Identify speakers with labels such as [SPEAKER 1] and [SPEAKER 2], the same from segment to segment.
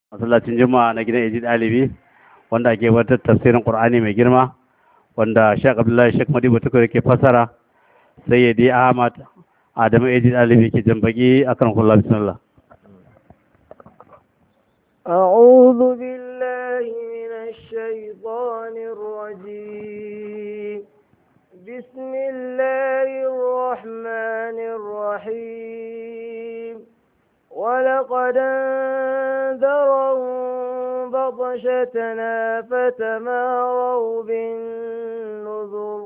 [SPEAKER 1] masallacin juma'a na gidan Ejid Alibi wanda ake wata tafsirin Qur'ani mai girma wanda Sheikh Abdullahi Sheikh Madibu Tukur yake fasara Sayyidi Ahmad Adamu Ejid Alibi ke jambaki akan kullu bismillah.
[SPEAKER 2] أعوذ بالله من الشيطان الرجيم بسم الله الرحمن الرحيم ولقد أنذرهم بطشتنا فتماروا بالنذر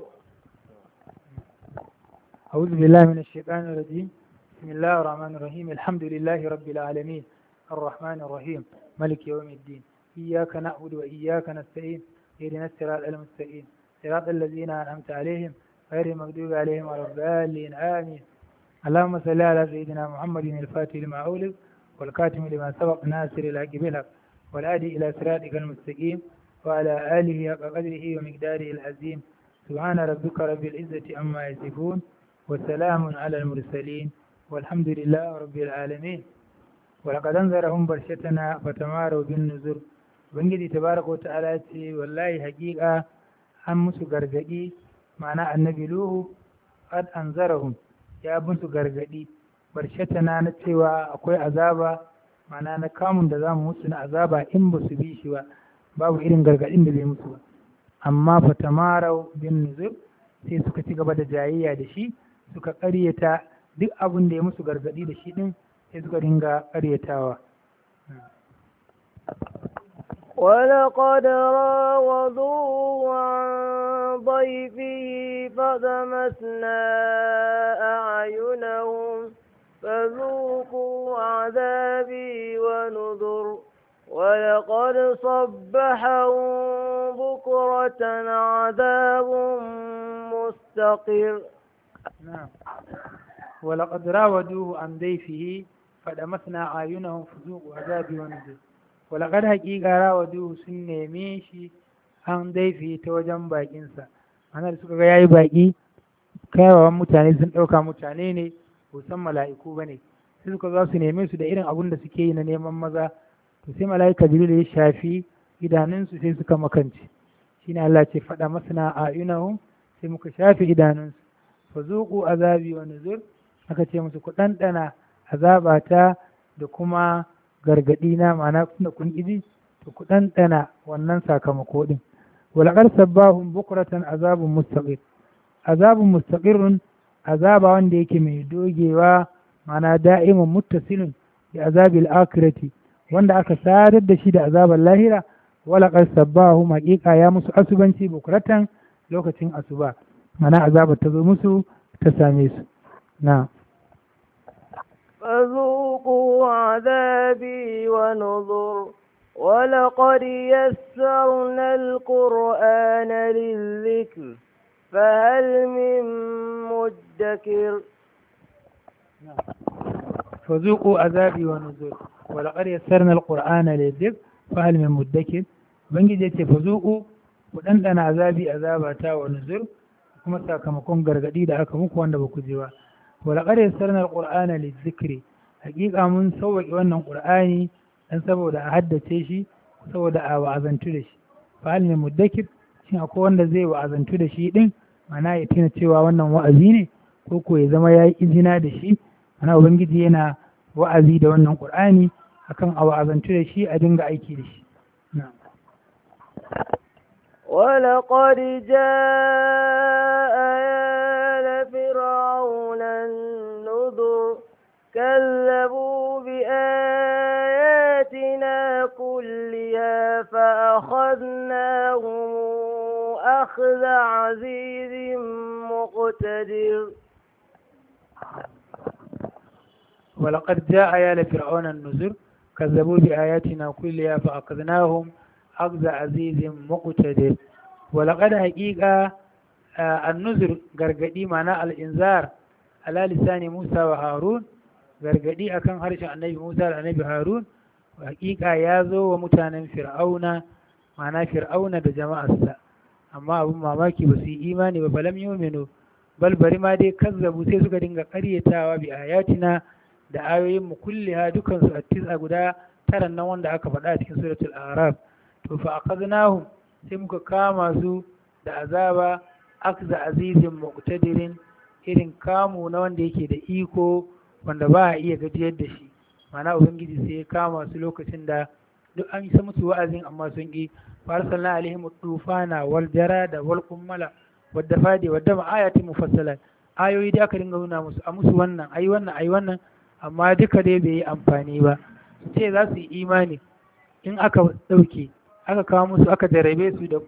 [SPEAKER 3] أعوذ بالله من الشيطان الرجيم بسم الله الرحمن الرحيم الحمد لله رب العالمين الرحمن الرحيم ملك يوم الدين إياك نعبد وإياك نستعين اهدنا الصراط المستقيم صراط الذين أنعمت عليهم غير المغضوب عليهم ولا الضالين آمين اللهم صل على سيدنا محمد الفاتح لما أولد والكاتم لما سبق ناصر الحق بالحق والهادي إلى صراطك المستقيم وعلى آله حق قدره ومقداره العظيم سبحان ربك رب العزة عما يصفون وسلام على المرسلين والحمد لله رب العالمين ولقد أنذرهم برشتنا فتماروا بالنذر ubangiji tabaraka wa ta'ala ce wallahi haƙiƙa an musu gargadi ma'ana annabi luhu qad anzarahum ya musu gargadi barshatana na cewa akwai azaba ma'ana na kamun da zamu musu na azaba in ba su bi shi ba babu irin gargadin da bai musu ba amma fatamarau bin nuzur sai suka ci gaba da jayayya da shi suka ƙaryata duk abin da ya musu gargadi da shi din sai suka dinga ƙaryatawa.
[SPEAKER 2] ولقد راودوه عن ضيفه فطمسنا أعينهم فذوقوا عذابي ونذر ولقد صبحهم بكرة عذاب مستقر.
[SPEAKER 3] نعم. ولقد راودوه عن ضيفه فطمسنا أعينهم فذوقوا عذابي ونذر ولقد حقيقة راودوه sun neme shi an daifi ta wajen bakinsa ana da suka ga yayi baki kayawan mutane sun ɗauka mutane ne ko san mala'iku bane sai suka zo su neme su da irin abun da suke yi na neman maza to sai mala'ika jibril ya shafi idanunsu sai suka makance shine Allah ce faɗa masana a'yunahum sai muka shafi idanunsu fa zuqu azabi wa nuzur aka ce musu ku ɗanɗana azabata da kuma gargaɗi na ma'ana da kun ƙiji to ku ɗanɗana wannan sakamako ɗin walaƙar sabbahun bukuratan azabun mustaqirrun azaba wanda yake mai dogewa ma'ana da'imun muttasilun da azabil akhirati wanda aka sadar da shi da azabar lahira walaƙar sabbahun haƙiƙa ya musu asubanci bukuratan lokacin asuba ma'ana azabar ta zo musu ta same su na
[SPEAKER 2] فذوقوا عذابي ونذر ولقد يسرنا القرآن للذكر فهل من مدكر.
[SPEAKER 3] فذوقوا عذابي ونذر ولقد يسرنا القرآن للذكر فهل من مدكر بنجي yace fazuqu ku dandana azabi azabata wa nuzur kuma sakamakon gargadi da aka muku wanda ba ku ji ba ولقد يسرنا القرآن للذكر حقيقة mun sauƙi wannan Qur'ani dan saboda a haddace shi saboda a wa'azantu da shi fa hal min mudakkir shin akwai wanda zai wa'azantu da shi din mana ya tuna cewa wannan wa'azi ne ko ko ya zama yayi izina da shi ana ubangiji yana wa'azi da wannan Qur'ani akan a wa'azantu da shi a dinga aiki da shi na'am
[SPEAKER 2] ولقد جاء آل فرعون النذر كذبوا بآياتنا كلها فأخذناهم أخذ عزيز مقتدر.
[SPEAKER 3] ولقد جاء آل فرعون النذر كذبوا بآياتنا كلها فأخذناهم أخذ عزيز مقتدر ولقد حقيقة النذر غرغدي معنى الإنذار على لسان موسى وهارون غرغدي أكن هرش النبي موسى والنبي هارون وحقيقة يازو ومتانا فرعون معنى فرعون بجماعة أما أبو ماماكي بسي إيماني وفلم يؤمنوا bal bari ma dai kazzabu sai suka dinga ƙaryatawa bi ayatina da ayoyin mu kulliha dukan su a guda taran nan wanda aka faɗa a cikin suratul araf. To fa akhadnahum sai muka kama su da azaba akza azizin muqtadirin, irin kamu na wanda yake da iko wanda ba a iya gajiyar da shi. Ma'ana ubangiji sai ya kama su lokacin da duk an yi musu wa'azin amma sun ƙi. farsalna alaihim tufana wal jarada wal qummala wad dafadi wad dama ayatin mufassalat, ayoyi da aka dinga nuna musu a musu wannan ayi wannan ayi wannan, amma duka dai bai yi amfani ba. sai za su yi imani in aka ɗauke aka kawo musu aka jarabe su da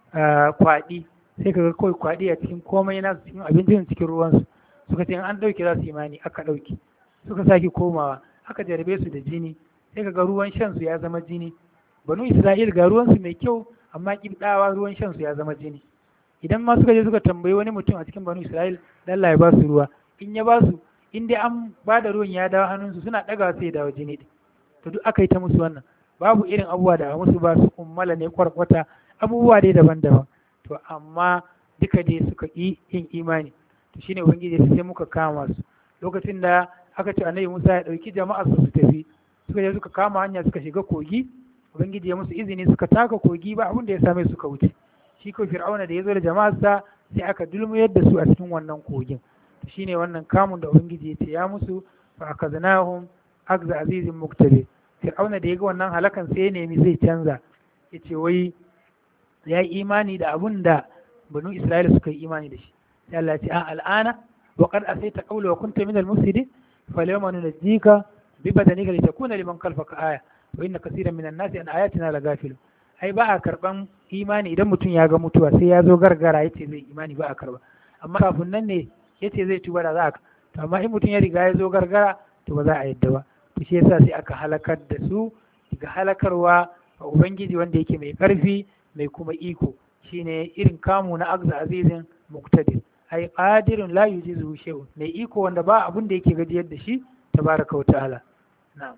[SPEAKER 3] kwaɗi, sai kaga kawai kwaɗi a cikin komai na cikin abincin cikin ruwansu, suka ce in an ɗauke za su imani, aka ɗauke suka sake komawa aka jarabe su da jini, sai kaga ruwan shan su ya zama jini. Banu Isra'il ga ruwansu mai kyau amma kibdawa ruwan shan su ya zama jini. Idan ma suka je suka tambayi wani mutum a cikin Banu Isra'il Allah ya ba su ruwa, in ya ba su in dai an ba da ruwan ya dawo hannunsu suna ɗaga sai ya dawo jini ɗin. To duk aka yi ta musu wannan, babu irin abubuwa da musu ba su kummala ne kwarkwata, abubuwa dai daban-daban. To amma duka dai suka ƙi yin imani. To shine ubangiji sai muka kama su lokacin da aka ce annabi Musa ya ɗauki jama'a su tafi, suka je suka kama hanya suka shiga kogi, ubangiji ya musu izini suka taka kogi ba abin da ya same suka wuce. Shi ko fir'auna da ya zo da jama'arsa sai aka dulmuyar da su a cikin wannan kogin. Shine wannan kamun da ubangiji ya ce ya musu fa akaznahum akza azizin muqtadir. Fir'auna da ya ga wannan halakan sai ya nemi zai canza, ya ce wai ya yi imani da abun da banu Isra'ila suka yi imani da shi. Sai Allah ya ce al'ana wa qad asaita qawla wa kunta min al-mufsidin falyawma nunajjika bi badanika litakuna liman khalfaka aya wa inna kaseeran minan nasi an ayatina lagafilun. Ai ba a karban imani idan mutum ya ga mutuwa sai ya zo gargara yace zai imani, ba a karba. Amma kafin nan ne yace zai tuba da za a, to amma in mutum ya riga ya zo gargara to ba za a yadda ba. To shi yasa sai aka halakar da su daga halakarwa a ubangiji wanda yake mai karfi mai kuma iko, shine irin kamu na akza azizin muqtadir, ai qadirun la yujizu shay'un, mai iko wanda ba abun da yake gajiyar da shi tabaraka wa ta'ala. na'am.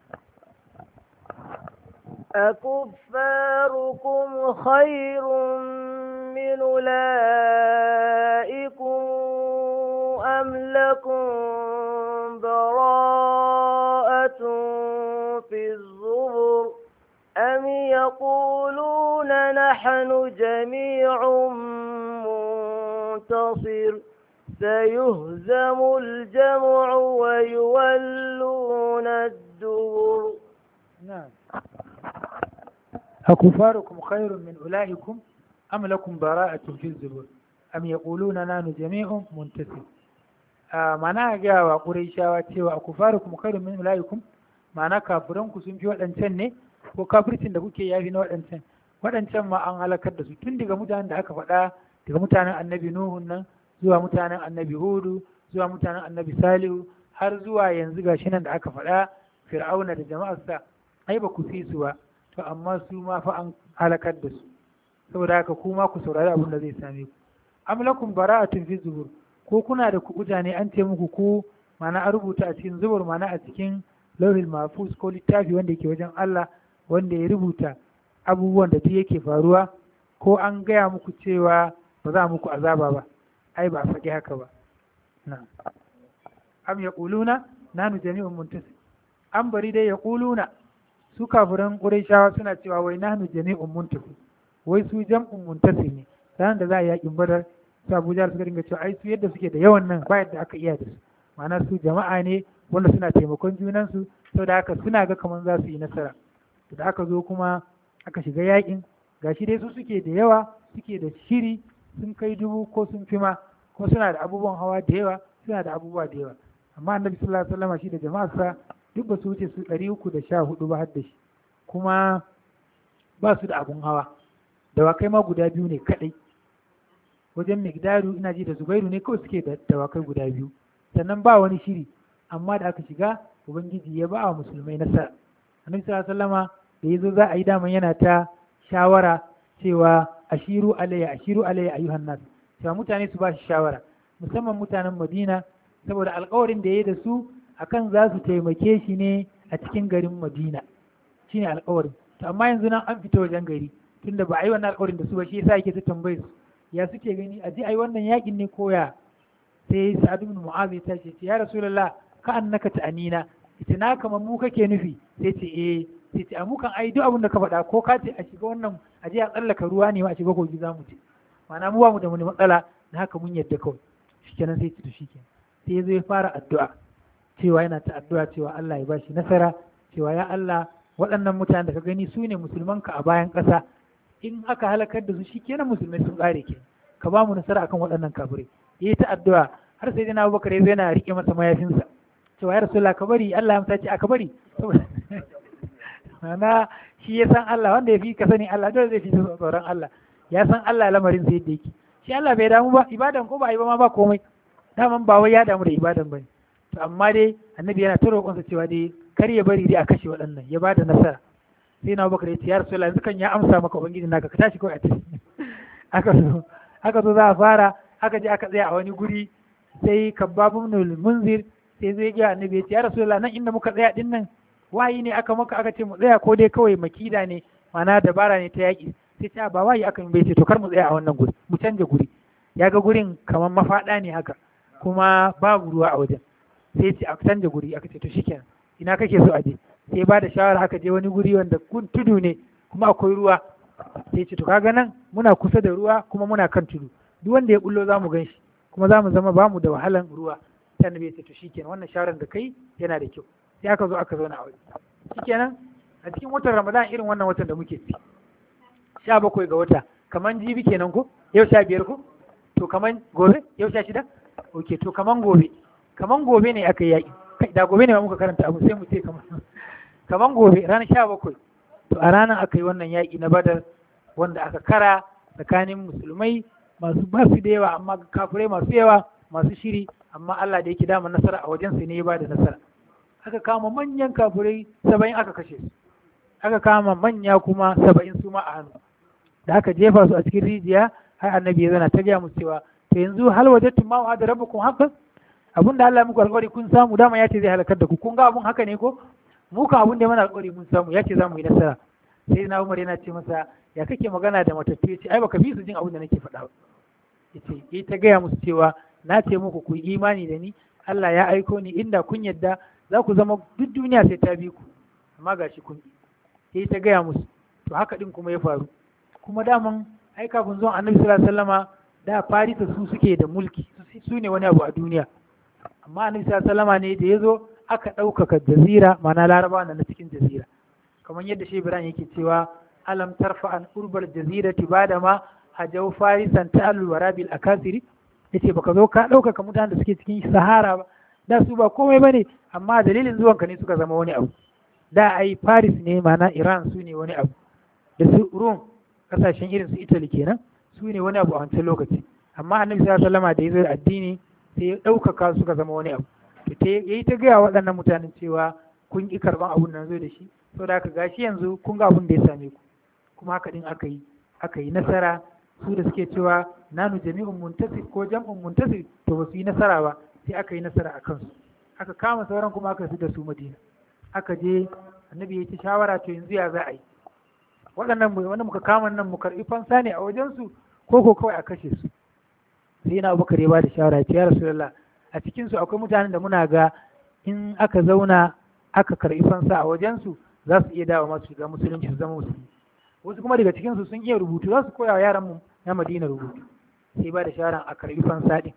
[SPEAKER 2] أكفاركم خير من أولئكم أم لكم براءة في الزبر أم يقولون نحن جميع منتصر سيهزم الجمع ويولون الدبر.
[SPEAKER 3] نعم. أكفاركم خير من أولئكم أم لكم براءة في الزبر أم يقولون نحن جميع منتصر. معناها جاء قريشا cewa أكفاركم خير من أولئكم, ma'ana kafiranku sun fi waɗancan ne ko kafircin da kuke yafi na waɗancan. Waɗancan ma an halakar da su tun daga mutanen da aka faɗa, daga mutanen annabi Nuhu nan zuwa mutanen annabi Hudu zuwa mutanen annabi Salihu har zuwa yanzu gashi nan da aka faɗa Fir'auna da jama'arsa, ai ba ku fi su ba, to amma su ma fa an halakar da su. Saboda haka kuma ku saurari abin da zai same ku. Am lakum bara'atun fi zubur, ko kuna da kuɓuta ne an ce muku ku, ma'ana a rubuta a cikin zubur, ma'ana a cikin lauhil mahfuz ko littafi wanda yake wajen Allah wanda ya rubuta abubuwan da duk yake faruwa, ko an gaya muku cewa ba za muku azaba ba, ai ba a faɗi haka ba. Na'am. Am yaquluna nanu jami'un muntasir, an bari dai yaquluna, su kafiran Qurayshawa suna cewa wai nahnu jami'un muntasir, wai su jam'un muntasir ne. Ranar da za a yakin Badar, su Abu Jahl suka dinga cewa ai su yadda suke da yawan nan ba yadda aka iya da su, ma'ana su jama'a ne wanda suna taimakon junansu, saboda haka suna ga kamar za su yi nasara. Da aka zo kuma aka shiga yakin, gashi dai su suke da yawa, suke da shiri, sun kai 1000 ko sun fi ma, kuma suna da abubuwan hawa da yawa, suna da abubuwa da yawa. Amma annabi sallallahu alaihi wasallam shi da jama'arsa duk ba su wuce su 314 ba har da shi, kuma ba su da abun hawa, dawakai ma guda 2 ne kadai. Wajen Migdaru ina ji da Zubairu ne kawai suke da dawakai guda 2, sannan ba wani shiri. Amma da aka shiga ubangiji ya ba wa musulmai nasara. Annabi sallallahu alaihi wasallama da yazo za a yi daman yana ta shawara cewa ashiru alayya ayyuhan nas, cewa mutane su ba shi shawara, musamman mutanen Madina, saboda alƙawarin da ya yi da su akan za su taimake shi ne a cikin garin Madina, shine alƙawarin. To amma yanzu nan an fita wajen gari, tunda ba a yi wannan alƙawarin da su ba, shi yasa yake ta tambaye su ya suke gani a je a yi wannan yakin ne koya. Sai Sa'ad ibn Mu'adh ya tace ya Rasulullah ka annaka ta'anina, ita na kamar mu kake nufi? Sai ce sai ce amukan ai duk abin da ka faɗa ko ka ce a shiga wannan a je a tsallaka ruwa ne ma a shiga kogi za mu ce ma'ana mu ba mu da wani matsala na haka mun yadda kawai shikenan sai ce to shikenan sai ya zo ya fara addu'a cewa yana ta addu'a cewa Allah ya bashi nasara cewa ya Allah waɗannan mutanen da ka gani su ne musulmanka a bayan ƙasa in aka halakar da su shikenan musulmai sun ƙare ke ka ba mu nasara akan waɗannan kafirai yayi ta addu'a har sai dana Abubakar ya zo yana rike masa mayafinsa cewa ya Rasulullah ka bari Allah ya amsa ce aka bari mana shi ya san Allah wanda ya fi ka sani Allah dole zai fi tsoron Allah ya san Allah lamarin sai yadda yake shi Allah bai damu ba ibadan ko ba yi ba ma ba komai daman ba wai ya damu da ibadan bane to amma dai annabi yana ta roƙonsa cewa dai kar ya bari dai a kashe waɗannan ya bada nasara sai na Abubakar ya ce ya Rasulullah yanzu kan ya amsa maka ubangiji naka ka tashi kawai a tafi aka zo za a fara aka je aka tsaya a wani guri sai Kabbab ibn Munzir sai zai ga annabi ya ce ya Rasulullah nan inda muka tsaya din nan wayi ne aka maka aka ce mu tsaya ko dai kawai makida ne mana dabara ne ta yaƙi sai ce ba wayi aka bai ce to kar mu tsaya a wannan guri mu canja guri ya ga gurin kamar mafaɗa ne haka kuma babu ruwa a wajen sai ce a canja guri aka ce to shikenan ina kake so a je sai ba da shawara aka je wani guri wanda tudu ne kuma akwai ruwa sai ce to kaga nan muna kusa da ruwa kuma muna kan tudu duk wanda ya bullo za mu gan shi kuma za mu zama ba mu da wahalan ruwa sai annabi ya ce to shikenan wannan shawaran da kai yana da kyau sai aka zo aka zauna a waje shikenan a cikin watan Ramadan irin wannan watan da muke ciki 17 ga wata kaman jibi kenan ko yau 15 ko to kaman gobe yau 16 okay to kaman gobe ne aka yi yaƙi da gobe ne ma muka karanta abu sai mu ce kaman gobe ranar 17 to a ranar aka yi wannan yaƙi na Badar wanda aka kara tsakanin musulmai masu basu da yawa amma kafirai masu yawa masu shiri amma Allah da yake dama nasara a wajen sai ne ya bada nasara aka kama manyan kafirai 70 aka kashe su aka kama manya kuma 70 su ma a hannu da aka jefa su a cikin rijiya har annabi ya zana ta gaya musu cewa to yanzu hal wajadtum ma wa'ada rabbukum haqqan abin da Allah ya muku alƙawari kun samu dama ya ce zai halakar da ku kun ga abun haka ne ko mu kan abin da mana alƙawari mun samu ya ce za mu yi nasara sai na Umar yana ce masa ya kake magana da matattu ya ce ai baka fi su jin abin da nake faɗa ba yace yi ta gaya musu cewa na ce muku ku yi imani da ni Allah ya aiko ni inda kun yadda za ku zama duk duniya sai ta bi ku amma gashi kun yi ta gaya musu to haka din kuma ya faru kuma daman ai kafin zuwan Annabi sallallahu alaihi wasallama da Farisa su suke da mulki su ne wani abu a duniya amma Annabi sallallahu alaihi wasallama ne da yazo aka ɗaukaka jazira ma'ana Laraba na cikin jazira kamar yadda shi Ibrahim yake cewa alam tarfa an urbal jazirati bada ma hajau farisan ta'allu warabil akasiri yace baka zo ka ɗaukaka mutanen da suke cikin sahara ba da su ba komai bane amma dalilin zuwan ka ne suka zama wani abu da ai Paris ne ma'ana Iran su ne wani abu da su Rome kasashen irin su Italy kenan su ne wani abu a wancan lokaci amma Annabi sallallahu alaihi wasallam da yazo da addini sai ya ɗaukaka suka zama wani abu yayi ta gaya waɗannan mutanen cewa kun ƙi karɓan abun nan zo da shi saboda haka gashi yanzu kun ga abun da ya same ku kuma haka din aka yi nasara su da suke cewa nanu jami'un muntasir ko jam'un muntasir to ba su yi nasara ba sai aka yi nasara a kansu aka kama sauran kuma aka fi da su Madina aka je annabi ya ci shawara to yanzu ya za a yi waɗannan wanda muka kama nan mu karɓi fansa ne a wajensu ko kawai a kashe su sai na Abubakar ya ba da shawara ya ce ya Rasulullah a cikinsu akwai mutanen da muna ga in aka zauna aka karɓi fansa a wajensu za su iya dawo masu shiga musulunci su zama musulmi wasu kuma daga cikinsu sun iya rubutu za su koya wa yaranmu na Madina rubutu sai ba da shawaran a karɓi fansa ɗin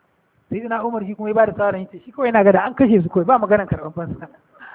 [SPEAKER 3] sai na Umar shi kuma ya ba da shawaran yace shi kawai yana ga da an kashe su kawai ba maganar karɓan fansa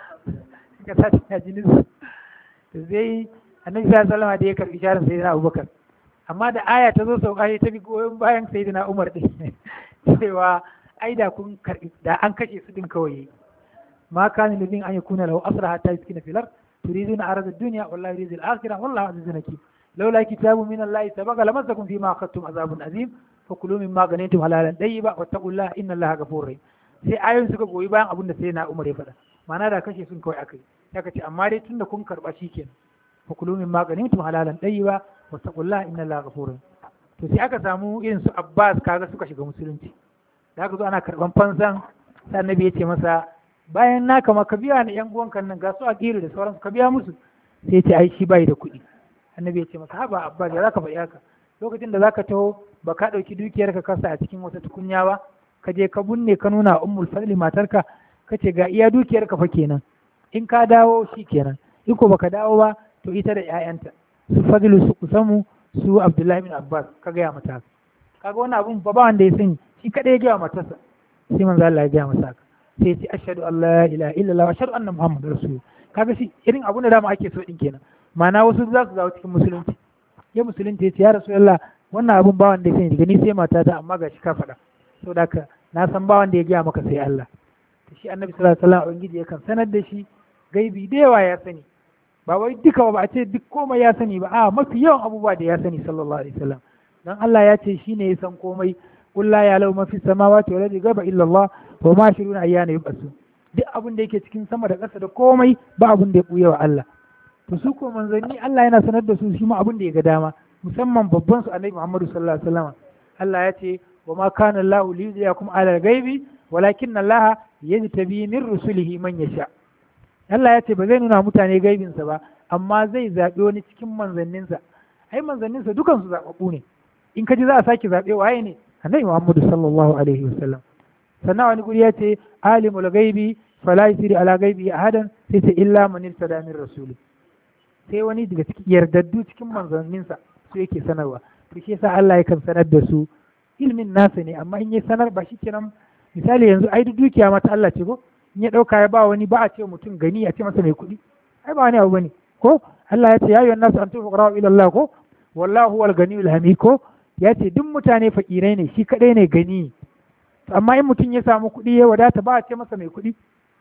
[SPEAKER 3] ka sa ta jinin su to sai Annabi sallallahu alaihi wasallam da ya karɓi shawaran sai na Abubakar amma da aya ta zo sauka ta bi goyon bayan sayyidina Umar ɗin cewa ai da kun karbi da an kashe su din kawai ma kana lidin an yakuna lahu asra hatta yaskina fil ard turiduna arada ad-dunya wallahu yuridu al-akhirah wallahu azizun hakim laula kitabu min Allah sabaqa lamassakum fima akhadtum azabun azim fakulu mimma ganimtum halalan tayyiba wattaqullaha inna Allaha ghafurur rahim sai ayoyin suka goyi bayan abin da sai na Umar ya faɗa ma'ana da kashe sun kawai akai sai ce amma dai tunda kun karba shikenan fakulu mimma ganimtum halalan tayyiba wattaqullaha inna Allaha ghafurur rahim to sai aka samu irin su Abbas kaga suka shiga musulunci da aka zo ana karɓan fansan sai annabi ya ce masa bayan na kama ka biya ni yan uwankan nan ga su a gero da sauransu ka biya musu sai ce ai shi bai da kuɗi annabi ya ce masa haba Abbas ya zaka faɗi haka lokacin da zaka taho ba ka ɗauki dukiyar ka kasa a cikin wata tukunya ba ka je ka bunne ka nuna ummul fadli matarka ka ce ga iya dukiyar ka fa kenan in ka dawo shi kenan iko baka dawo ba to ita da ƴaƴanta su Fadlu su Kusamu su Abdullahi bin Abbas ka gaya mata haka kaga wannan abun ba wanda ya sani shi kadai ya gaya matarsa sai manzo Allah ya gaya masa haka sai ya ce ashhadu an la ilaha illallah wa ashhadu anna muhammadar rasul kaga shi irin abun da dama ake so din kenan ma'ana wasu za su zawo cikin musulunci ya musulunci ya ce ya rasulullah wannan abun ba wanda ya sani daga ni sai matata amma gashi ka faɗa saboda haka na san ba wanda ya gaya maka sai Allah shi annabi sallallahu alaihi wasallam ubangiji yakan sanar da shi gaibi da yawa ya sani ba wai duka ba a ce duk komai ya sani ba a mafi yawan abubuwa da ya sani sallallahu alaihi wasallam dan Allah ya ce shine ya san komai qul la ya'lamu ma fi samawati wal ardi ghaiba illa Allah wa ma yashuruna ayyana yub'asun duk abin da yake cikin sama da ƙasa da komai ba abin da ya buya wa Allah to su ko manzanni Allah yana sanar da su shi ma abin da ya ga dama musamman babban su annabi Muhammad sallallahu alaihi wasallam Allah ya ce wa ma kana Allahu liyudhiyakum ala al-ghaibi walakin Allah yajtabi min rusulihi man yasha Allah ya ce ba zai nuna mutane gaibinsa ba amma zai zaɓi wani cikin manzanninsa ai manzanninsa dukan su zaɓaɓɓu ne in ka ji za a sake zaɓe waye ne annabi Muhammadu sallallahu alaihi wasallam sannan wani guri ya ce alimul gaibi fala yusiri ala gaibi ahadan sai ce illa man irtada min rasuli sai wani daga cikin yardaddu cikin manzanninsa su yake sanarwa to shi yasa Allah yakan sanar da su ilmin nasa ne amma in ya sanar ba shi kenan misali yanzu ai dukiya mata Allah ce ko in ya ɗauka ya ba wani ba a ce mutum gani a ce masa mai kuɗi ai ba wani abu bane ko Allah ya ce ya ayyuhan nasu antum fuqara ila Allah ko wallahu huwal ganiyul hamid ko ya ce duk mutane fakirai ne shi kadai ne gani amma in mutum ya samu kuɗi ya wadata ba a ce masa mai kuɗi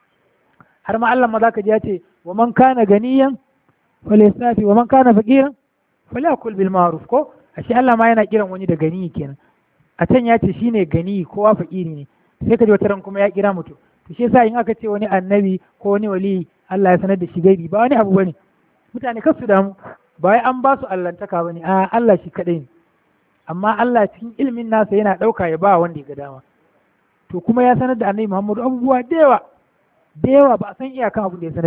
[SPEAKER 3] har ma Allah ma zaka ji ya ce wa man kana ganiyan falyastafi wa man kana faqiran falyakul bil ma'ruf ko ashe Allah ma yana kiran wani da gani kenan a can ya ce shine gani kowa fakiri ne sai ka ji wata ran kuma ya kira mutum to shi yasa in aka ce wani annabi ko wani wali Allah ya sanar da shi gaibi ba wani abu bane mutane kar su damu ba wai an ba su allantaka bane a Allah shi kadai ne amma Allah cikin ilimin nasa yana ɗauka ya ba wanda ya ga dama to kuma ya sanar da annabi Muhammadu abubuwa da yawa ba a san iyakan abin da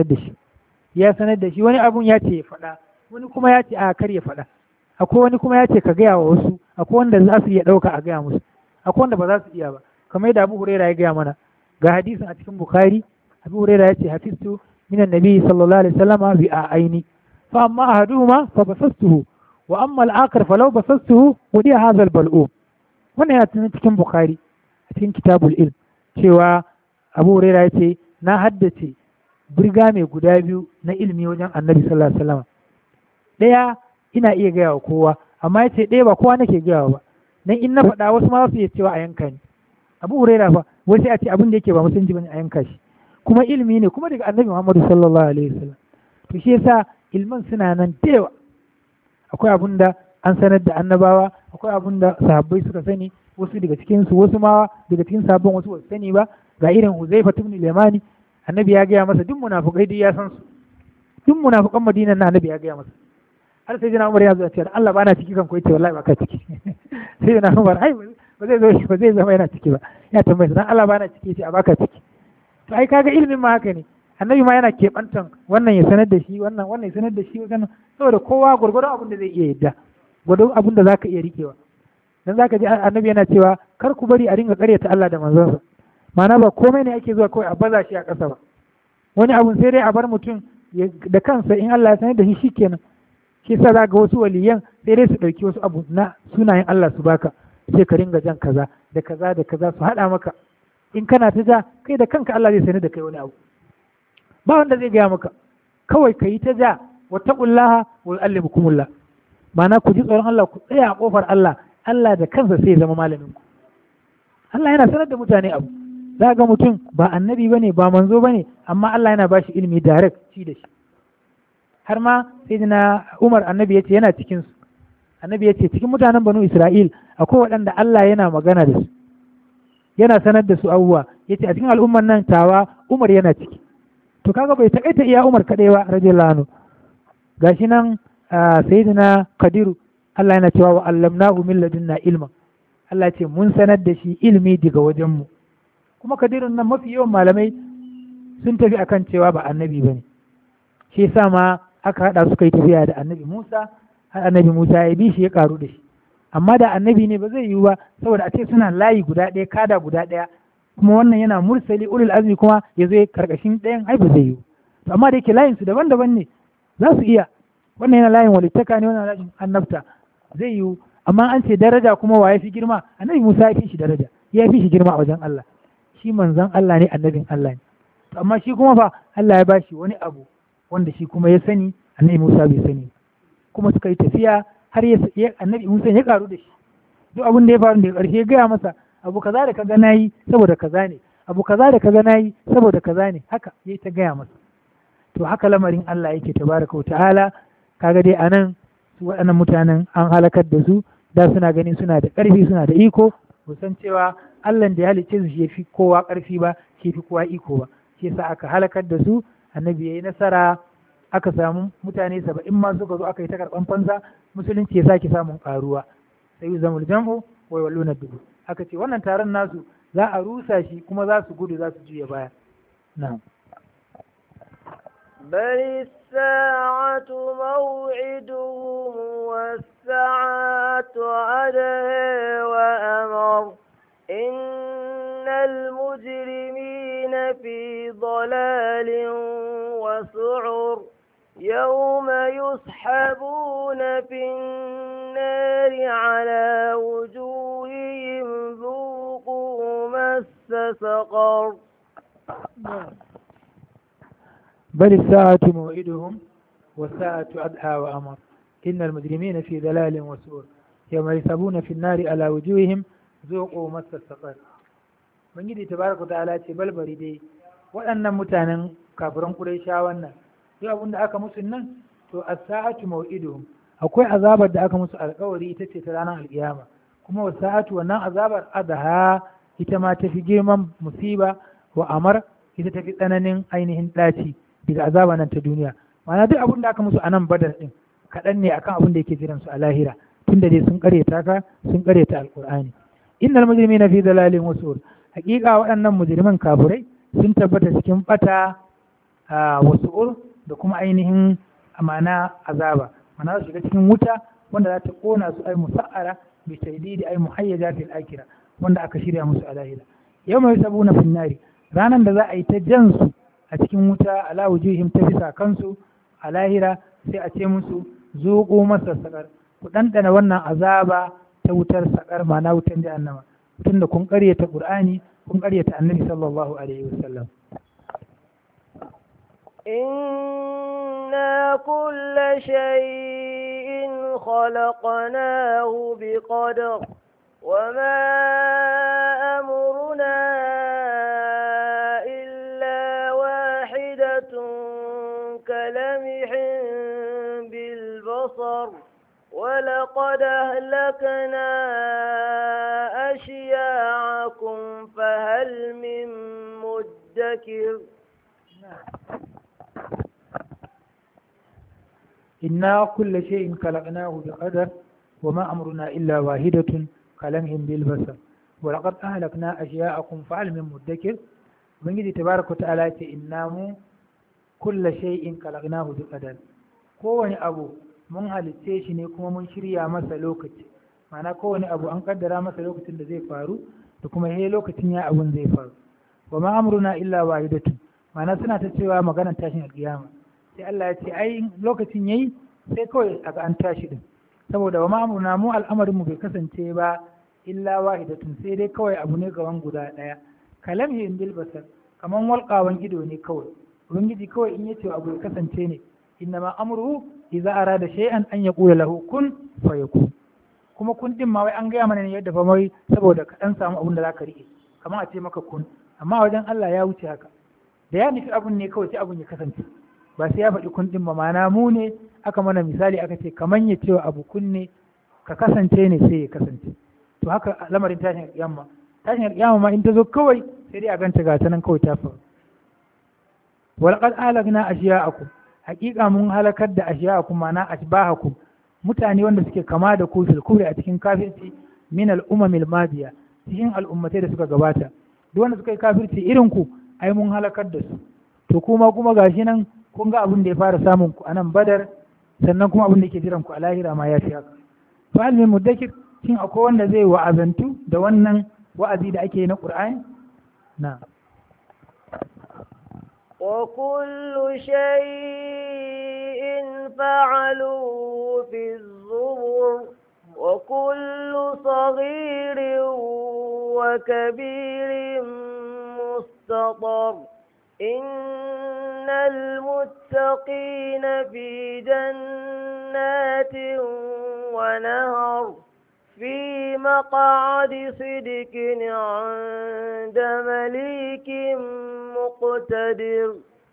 [SPEAKER 3] ya sanar da shi wani abun ya ce ya faɗa wani kuma ya ce a kar ya faɗa akwai wani kuma ya ce ka gaya wa wasu akwai wanda za su iya ɗauka a gaya musu akwai wanda ba za su iya ba kamar yadda Abu Huraira ya gaya mana ga hadisin a cikin Bukhari Abu Huraira ya ce hafiztu min annabi sallallahu alaihi wasallam bi aini fa amma ahaduhuma fa basastuhu wa amma al-akhar fa law basastuhu wudi hadha al-bal'um wannan ya cikin Bukhari a cikin kitabul ilm cewa Abu Huraira ya ce na haddace burga mai guda biyu na ilimi wajen annabi sallallahu alaihi wasallam ɗaya ina iya gaya wa kowa amma ya ce ɗaya ba kowa nake gaya ba dan in na faɗa wasu ma za su iya cewa a yanka ni Abu Huraira fa wai sai a ce abin da yake ba musulunci bane a yanka shi kuma ilimi ne kuma daga annabi Muhammadu sallallahu alaihi wasallam to shi yasa ilman suna nan da yawa akwai abin da an sanar da annabawa akwai abin da sahabbai suka sani wasu daga cikin su wasu ma daga cikin sahabban wasu ba su sani ba ga irin Huzaifa ibn Limani annabi ya gaya masa duk munafukai duk ya san su duk munafukan Madina na annabi ya gaya masa har sai jina Umar ya zo ya ce Allah bana ciki kan ko yace wallahi ba ka ciki sai jina Umar ai ba zai zama yana ciki ba ya tambaye dan Allah bana ciki yace a baka ciki to ai kaga ilimin ma haka ne annabi ma yana keɓantan wannan ya sanar da shi wannan ya sanar da shi wannan saboda kowa gurgurdan abin da zai iya yadda gurgurdan abin da zaka iya rikewa dan zaka ji annabi yana cewa kar ku bari a ringa ƙaryata Allah da manzonsa ma'ana ba komai ne ake zuwa kawai a baza shi a ƙasa ba wani abun sai dai a bar mutum da kansa in Allah ya sanar da shi shikenan shi yasa za ga wasu waliyan sai dai su ɗauki wasu abu na sunayen Allah su baka sai ka ringa jan kaza da kaza da kaza su haɗa maka in kana ta ja kai da kanka Allah zai sanar da kai wani abu ba wanda zai gaya maka kawai ka yi ta ja wattaqullaha wa yu'allimukumullah ma'ana ku ji tsoron Allah ku tsaya a kofar Allah Allah da kansa sai ya zama malamin ku Allah yana sanar da mutane abu za ga mutum ba annabi bane ba manzo bane amma Allah yana bashi ilimi direct ci da shi har ma sayyidina Umar annabi yace yana cikin su annabi yace cikin mutanen banu Isra'il akwai waɗanda Allah yana magana da su yana sanar da su abubuwa yace a cikin al'umman nan tawa Umar yana ciki to kaga bai takaita iya Umar kadai ba radiyallahu anhu gashi nan sayyidina Kadiru Allah yana cewa wa allamnahu min ladunna ilma Allah ce mun sanar da shi ilmi daga wajen mu kuma Kadirun nan mafi yawan malamai sun tafi akan cewa ba annabi bane shi yasa ma aka hada suka yi tafiya da annabi Musa har annabi Musa ya bi shi ya karu da shi amma da annabi ne ba zai yiwu ba saboda a ce suna layi guda ɗaya kada guda ɗaya kuma wannan yana mursali ulul azmi kuma ya zo karkashin ɗayan ai ba zai yiwu to amma da yake layin su daban-daban ne za su iya. Wannan yana layin walittaka ne, wannan layin annabta zai yiwu. Amma an ce daraja kuma wa ya fi girma? Annabi Musa ya fi shi daraja, ya fi shi girma a wajen Allah. Shi manzon Allah ne, annabin Allah ne. Amma shi kuma fa Allah ya bashi wani abu wanda shi kuma ya sani, annabi Musa bai sani. Kuma suka yi tafiya har annabi Musa ya karu da shi. Duk abin da ya faru da ƙarshe ya gaya masa abu kaza da kaga nayi saboda kaza ne, abu kaza da kaga nayi saboda kaza ne, haka yayi ta gaya masa. To haka lamarin Allah yake tabaraka wa ta'ala. Kaga dai anan su waɗannan mutanen an halakar da su, da suna ganin suna da ƙarfi, suna da iko, ba san cewa Allah da ya halicce su shi fi kowa ƙarfi ba, shi fi kowa iko ba. Shi yasa aka halakar da su, annabi yayi nasara, aka samu mutane 70 ma suka zo aka yi ta karɓan fansa, musulunci ya sake samun ƙaruwa. Sai zamul jam'u wa yawalluna dubu. Aka ce wannan taron nasu za a rusa shi kuma za su gudu, za su juya baya. Na'am.
[SPEAKER 2] بل الساعة موعدهم والساعة أدهى وأمر إن المجرمين في ضلال وسعر يوم يسحبون في النار على وجوههم ذوقوا مس سقر.
[SPEAKER 3] بل الساعة موعدهم والساعة أدهى وأمر إن المجرمين في ضلال وسعر يوم يسحبون في النار على وجوههم ذوقوا مس السقر. Ubangiji tabaraka ta'ala ce balbari dai waɗannan mutanen kafiran Quraysha wannan duk abin da aka musu nan to as-sa'atu maw'iduhum, akwai azabar da aka musu alƙawari ita ce ta ranar alƙiyama, kuma was-sa'atu wannan azabar adha ita ma ta fi girman musiba wa amar ita ta fi tsananin ainihin ɗaci daga azaba nan ta duniya. Ma'ana duk abin da aka musu a nan Badar din kaɗan ne akan abin da yake jiran su a lahira, tunda dai sun ƙaryata ka, sun ƙaryata alƙur'ani. Innal mujrimina fi dalalin wasur, hakika waɗannan mujriman kafirai sun tabbata cikin bata wasu'ur da kuma ainihin amana azaba, mana su shiga cikin wuta wanda za ta kona su ai musa'ara bi taydidi ai muhayyaja fil akhirah, wanda aka shirya musu a lahira. Yawma yusabuna fin nari, ranan da za a yi ta jan su a cikin wuta ala wujuhim ta bisa kansu a lahira, sai a ce musu zuqu masa sakar, ku dandana wannan azaba ta wutar sakar, mana wutan jahannama, tunda kun ƙaryata Qur'ani, kun ƙaryata Annabi sallallahu alaihi wasallam.
[SPEAKER 2] إنا كل شيء خلقناه بقدر وما أمرنا إلا واحدة كلمح بالبصر ولقد أهلكنا أشياعكم فهل من مدكر.
[SPEAKER 3] إنا كل شيء خلقناه بقدر وما أمرنا إلا واحدة كلمح بالبصر ولقد أهلكنا أشياءكم فهل من مدكر. من يجي تبارك وتعالى إنا كل شيء خلقناه بقدر، kowane abu mun halitte shi ne kuma mun shirya masa lokaci, ma'ana kowane abu an kaddara masa lokacin da zai faru da kuma lokacin ya abun zai faru. wa ma amruna illa wahidatun, ma'ana suna ta cewa maganar tashin alkiyama, sai Allah ya ce ai lokacin yayi sai kawai aka an tashi din, saboda wa ma amruna mu al'amarin mu bai kasance ba illa wahidatun, sai dai kawai abu ne gaban guda daya, kalamhin bil basar, kaman walqawan ido ne kawai. Ubangiji kawai in yace abu ya kasance ne, innama amruhu idza arada shay'an an yaqula lahu kun fayakun. Kuma kun din ma wai an gaya mana ne yadda fa mai saboda ka dan samu abun da zaka rike, kamar a ce maka kun, amma wajen Allah ya wuce haka, da ya nufi abun ne kawai sai abun ya kasance, ba sai ya faɗi kun din ba. Ma'ana mu ne aka mana misali aka ce kaman ya cewa abu kun ne ka kasance ne sai ya kasance. To haka lamarin tashin alƙiyama, tashin alƙiyama ma in ta zo kawai sai dai a ganta ga ta nan kawai ta faru. walaqad ahlakna ashiya'akum, haƙiƙa mun halakar da ashiya'akum, ma'ana ashbahakum, mutane wanda suke kama da ku fil kufri a cikin kafirci, min al-umamil madiya, cikin al'ummatai da suka gabata. Duk wanda suka yi kafirci irin ku ai mun halakar da su. To kuma gashi nan kun ga abin da ya fara samun ku a nan Badar, sannan kuma abin da yake jiran ku a lahira ma ya fi haka. Fa hal min mudakkir, shin akwai wanda zai wa'azantu da wannan wa'azi da ake yi na Qur'ani? Na.
[SPEAKER 2] وكل شيء فعلوه في الزبر وكل صغير وكبير مستطر إن المتقين في جنات ونهر في مقعد صدق عند مليك مقتدر.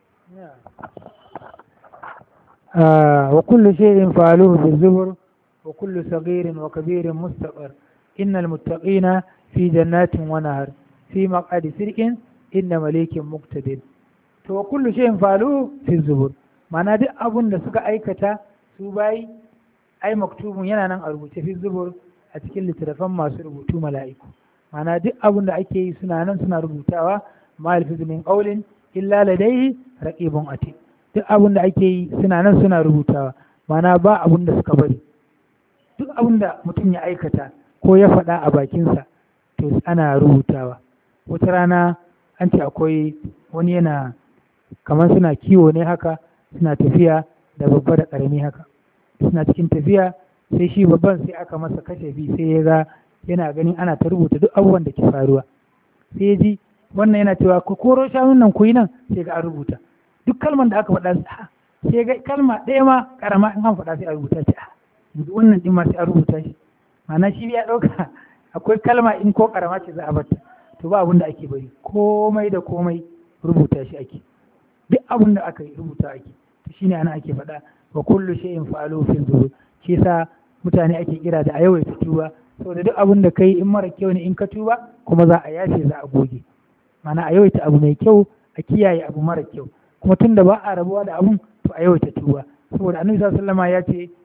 [SPEAKER 3] وكل شيء فعلوه في الزبر وكل صغير وكبير مستقر إن المتقين في جنات ونهر في مقعد صدق عند مليك مقتدر. to kullu shay'in falu fi zubur, ma'ana duk abun da suka aikata su bayi ai maktubun yana nan a rubuce fi zubur a cikin littattafan masu rubutu mala'iku, ma'ana duk abun da ake yi suna nan suna rubutawa ma yalfizu min qawlin illa ladayhi raqibun atid. Duk abun da ake yi suna nan suna rubutawa, ma'ana ba abun da suka bari. Duk abun da mutum ya aikata ko ya faɗa a bakinsa to ana rubutawa. Wata rana an ce akwai wani yana kamar suna kiwo ne haka, suna tafiya da babba da ƙarami haka, suna cikin tafiya sai shi babban sai aka masa kashafi sai ya ga yana ganin ana ta rubuta duk abubuwan da ke faruwa, sai ya ji wannan yana cewa ku koro shanun nan ku yi nan, sai ga an rubuta duk kalman da aka faɗa, sai ga kalma ɗaya ma ƙarama in an faɗa sai a rubuta shi, yanzu wannan ɗin ma sai a rubuta shi, ma'ana shi ya ɗauka akwai kalma in ko ƙarama ce za a bata, to ba abin da ake bari, komai da komai rubuta shi ake, duk abin da aka yi rubuta ake, to shine ana ake faɗa wa kullu shay'in fa'alu fi zubur. Shi yasa mutane ake kira da a yawaita tuba, saboda duk abin da kai in mara kyau ne in ka tuba kuma za a yafe, za a goge, ma'ana a yawaita abu mai kyau a kiyaye abu mara kyau, kuma tunda ba a rabuwa da abun to a yawaita tuba, saboda annabi sallallahu alaihi wasallam ya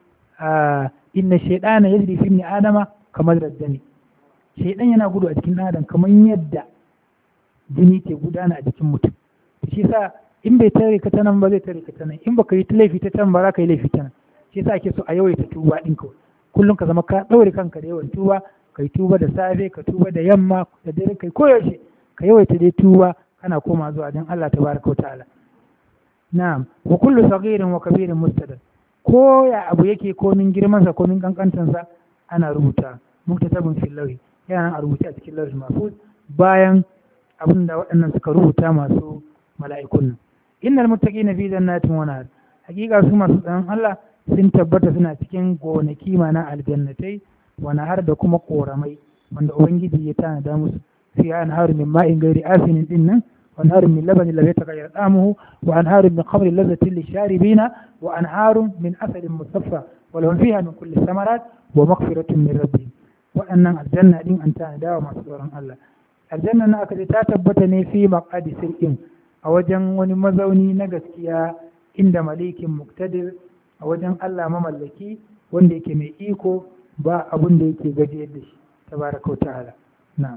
[SPEAKER 3] ce inna shaytana yajri fi ibni adama kamar raddani, shaydan yana gudu a cikin adam kamar yadda jini ke gudana a jikin mutum. Shi yasa in bai tare ka ta nan ba zai tare ka ta nan, in baka yi ta laifi ta can ba za ka yi laifi ta nan. Shi yasa ake so a yawaita tuba ɗin kawai, kullum ka zama ka ɗaure kanka da yawan tuba, kai tuba da safe, ka tuba da yamma, da dare, kai koyaushe ka yawaita dai tuba, kana koma zuwa don Allah tabaraka wa ta'ala. Na'am, wa kullu saghirin wa kabirin mustadar, ko ya abu yake komin girmansa komin kankantansa ana rubuta, muktasabun fil lawhi, yana nan a rubuce a cikin lawhul mahfuz bayan abin da waɗannan suka rubuta masu mala'ikun nan. Innal muttaqina fi jannatin wa nahar, hakika su masu tsaron Allah sun tabbata suna cikin gonaki mana aljannatai wa nahar da kuma koramai wanda ubangiji ya tanada musu, fi anharu min ma'in ghairi asinin din nan, wa anharu min labanin lam yataghayyar ta'amuhu, wa anharu min khamrin lazzatin lisharibina, wa anharu min asalin musaffa wa lahum fiha min kulli thamarat wa maghfiratun min rabbihim. Waɗannan aljanna din an tanada wa masu tsoron Allah. Aljanna na aka ce ta tabbata ne fi maqadi sirqin, a wajen wani mazauni na gaskiya, inda malikin muktadir, a wajen Allah mamallaki wanda yake mai iko, ba abun da yake gajiyar da shi tabaraka wa ta'ala. Na'am.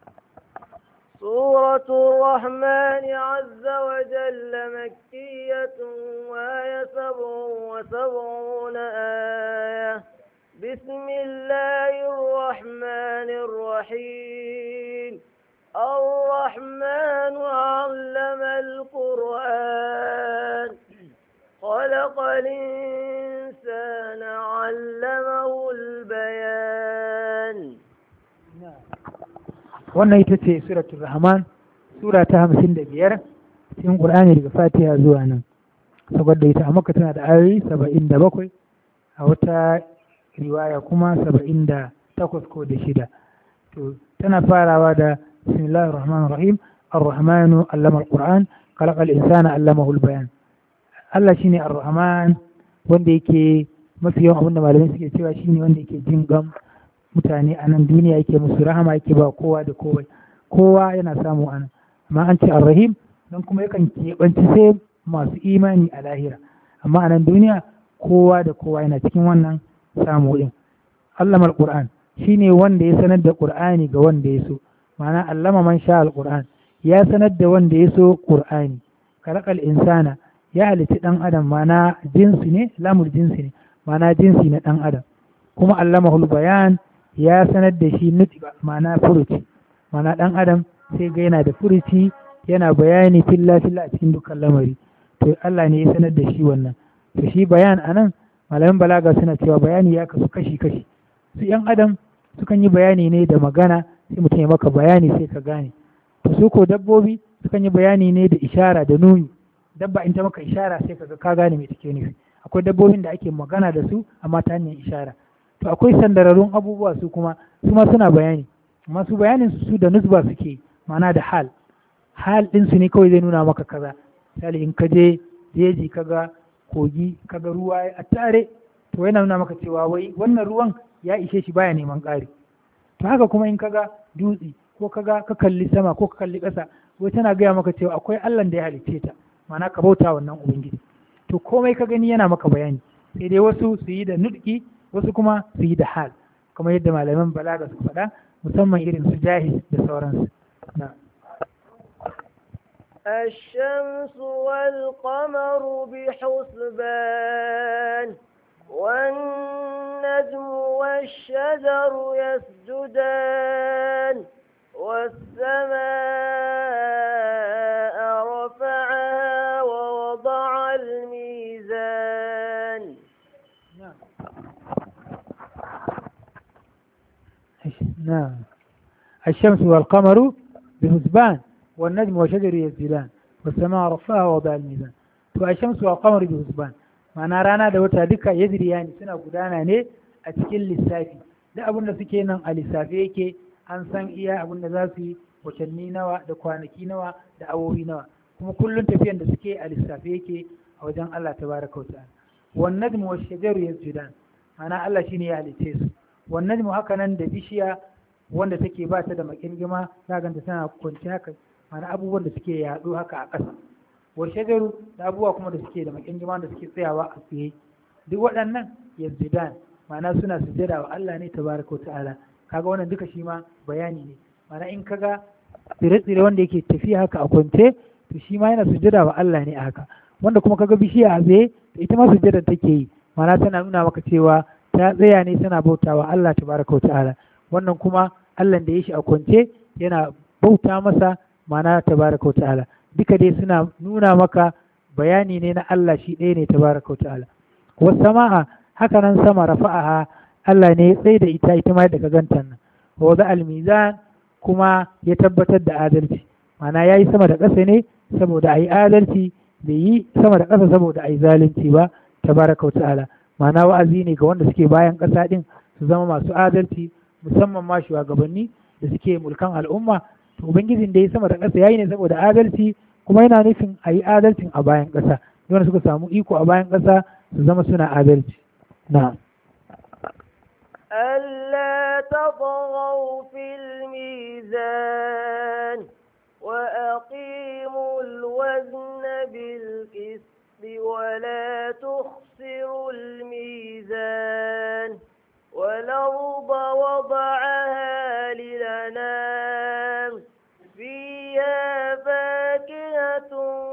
[SPEAKER 2] سورة الرحمن عز وجل مكية وهي 77 آية. بسم الله الرحمن الرحيم. الرحمن علم القرآن خلق الإنسان علمه البيان.
[SPEAKER 3] wannan ita ce suratul rahman, sura ta 55 cikin qur'ani daga fatiha zuwa nan, saboda ita a makka tana da ayoyi 77, a wata riwaya kuma 78 ko da shida. To tana farawa da bismillahir rahmanir rahim, ar-rahmanu allama al-qur'an khalaqa al-insana allamahu al-bayan. Allah shine ar-rahman, wanda yake mafi yawan abinda malamai suke cewa shine wanda yake jin gam mutane a nan duniya, yake musu rahama, yake ba kowa da kowa yana samu a nan. Amma an ce ar-rahim don kuma yakan keɓanci sai masu imani a lahira, amma a nan duniya kowa da kowa yana cikin wannan samu din. Allama al-qur'an shine wanda ya sanar da qur'ani ga wanda ya so, ma'ana allama man sha al-qur'an, ya sanar da wanda ya so qur'ani. Khalaqal insana, ya halitta dan adam, ma'ana jinsi ne, lamul jinsi ne, ma'ana jinsi na dan adam. Kuma allamahul bayan, ya sanar da shi nutqa, ma'ana furuci, ma'ana dan adam sai ga yana da furuci, yana bayani filla filla a cikin dukkan lamari, to Allah ne ya sanar da shi wannan. to shi bayan anan malaman balaga suna cewa bayani ya kasu kashi-kashi. Su ‘yan adam sukan yi bayani ne da magana, sai mutum ya maka bayani sai ka gane. To su ko dabbobi sukan yi bayani ne da ishara da nuni. Dabba in ta maka ishara sai ka gane me take nufi. Akwai dabbobin da ake magana da su amma ta hanyar ishara. To akwai sandararrun abubuwa su ma suna bayani, amma su bayanin su da nusba suke, ma'ana da hal ɗin su ne kawai zai nuna maka kaza. Misali in ka je jeji kaga kogi kaga ruwa a tare, to yana nuna maka cewa wai wannan ruwan ya ishe shi baya neman ƙari. To haka kuma in kaga dutse ko kaga ka kalli sama ko ka kalli ƙasa, wai tana gaya maka cewa akwai Allah da ya halicce ta, ma'ana ka bauta wannan ubangiji. To komai ka gani yana maka bayani, sai dai wasu su yi da nutki, wasu kuma su yi da hal, kamar yadda malaman balaga su faɗa, musamman irin su Jahiz da sauransu.
[SPEAKER 2] الشمس والقمر بحسبان والنجم والشجر يسجدان والسماء رفعها ووضع الميزان.
[SPEAKER 3] نعم. الشمس والقمر بحسبان والنجم والشجر يسجدان والسماء رفعها ووضع الميزان. to الشمس والقمر بحسبان ma'ana rana da wata duka yajriyani suna gudana ne a cikin lissafi. Da abin da suke nan a lissafi yake, an san iya abin da za su yi, watanni nawa da kwanaki nawa da awowi nawa, kuma kullum tafiyan da suke a lissafi yake a wajen Allah tabaraka wa ta'ala. wan najmu wash shajaru yasjudan, ma'ana Allah shine ya halice su. wan najmu haka nan da bishiya wanda take ba ta da makirgima, za ganta tana kwanci haka, ma'ana abubuwan da suke yaɗo haka a ƙasa. wa shajaru da abubuwa kuma da suke da makirgima da suke tsayawa a tsaye, duk waɗannan yasjudan, ma'ana suna sujjada wa Allah ne tabaraka wa ta'ala. Kaga wannan duka shi ma bayani ne, ma'ana in kaga tsire-tsire wanda yake tafiya haka a kwance, to shi ma yana sujjada wa Allah ne a haka. Wanda kuma kaga bishiya a tsaye, to ita ma sujjada take yi, ma'ana tana nuna maka cewa ta tsaya ne tana bautawa Allah tabaraka wa ta'ala. Wannan kuma Allah da ya shi a kwance yana bauta masa, ma'ana tabaraka wa ta'ala. Duka dai suna nuna maka bayani ne na Allah shi ɗaya ne tabaraka wa ta'ala. Wasu sama'a haka nan sama rafa'aha, Allah ne ya tsaye da ita ma daga gantan nan. Wa wada al-mizan, kuma ya tabbatar da adalci, ma'ana ya yi sama da ƙasa ne saboda a yi adalci, bai yi sama da ƙasa saboda a yi zalunci ba tabaraka wa ta'ala. Ma'ana wa'azi ne ga wanda suke bayan ƙasa ɗin su zama masu adalci, musamman ma shugabanni da suke mulkan al'umma. To ubangijin da ya sama da ƙasa ya yi ne saboda adalci, kuma yana nufin a yi adalcin a bayan ƙasa, wanda suka samu iko a bayan ƙasa su zama suna adalci. Na'am.
[SPEAKER 2] ألا تطغوا في الميزان وأقيموا الوزن بالقسط ولا تخسروا الميزان والأرض وضعها للأنام فيها فاكهة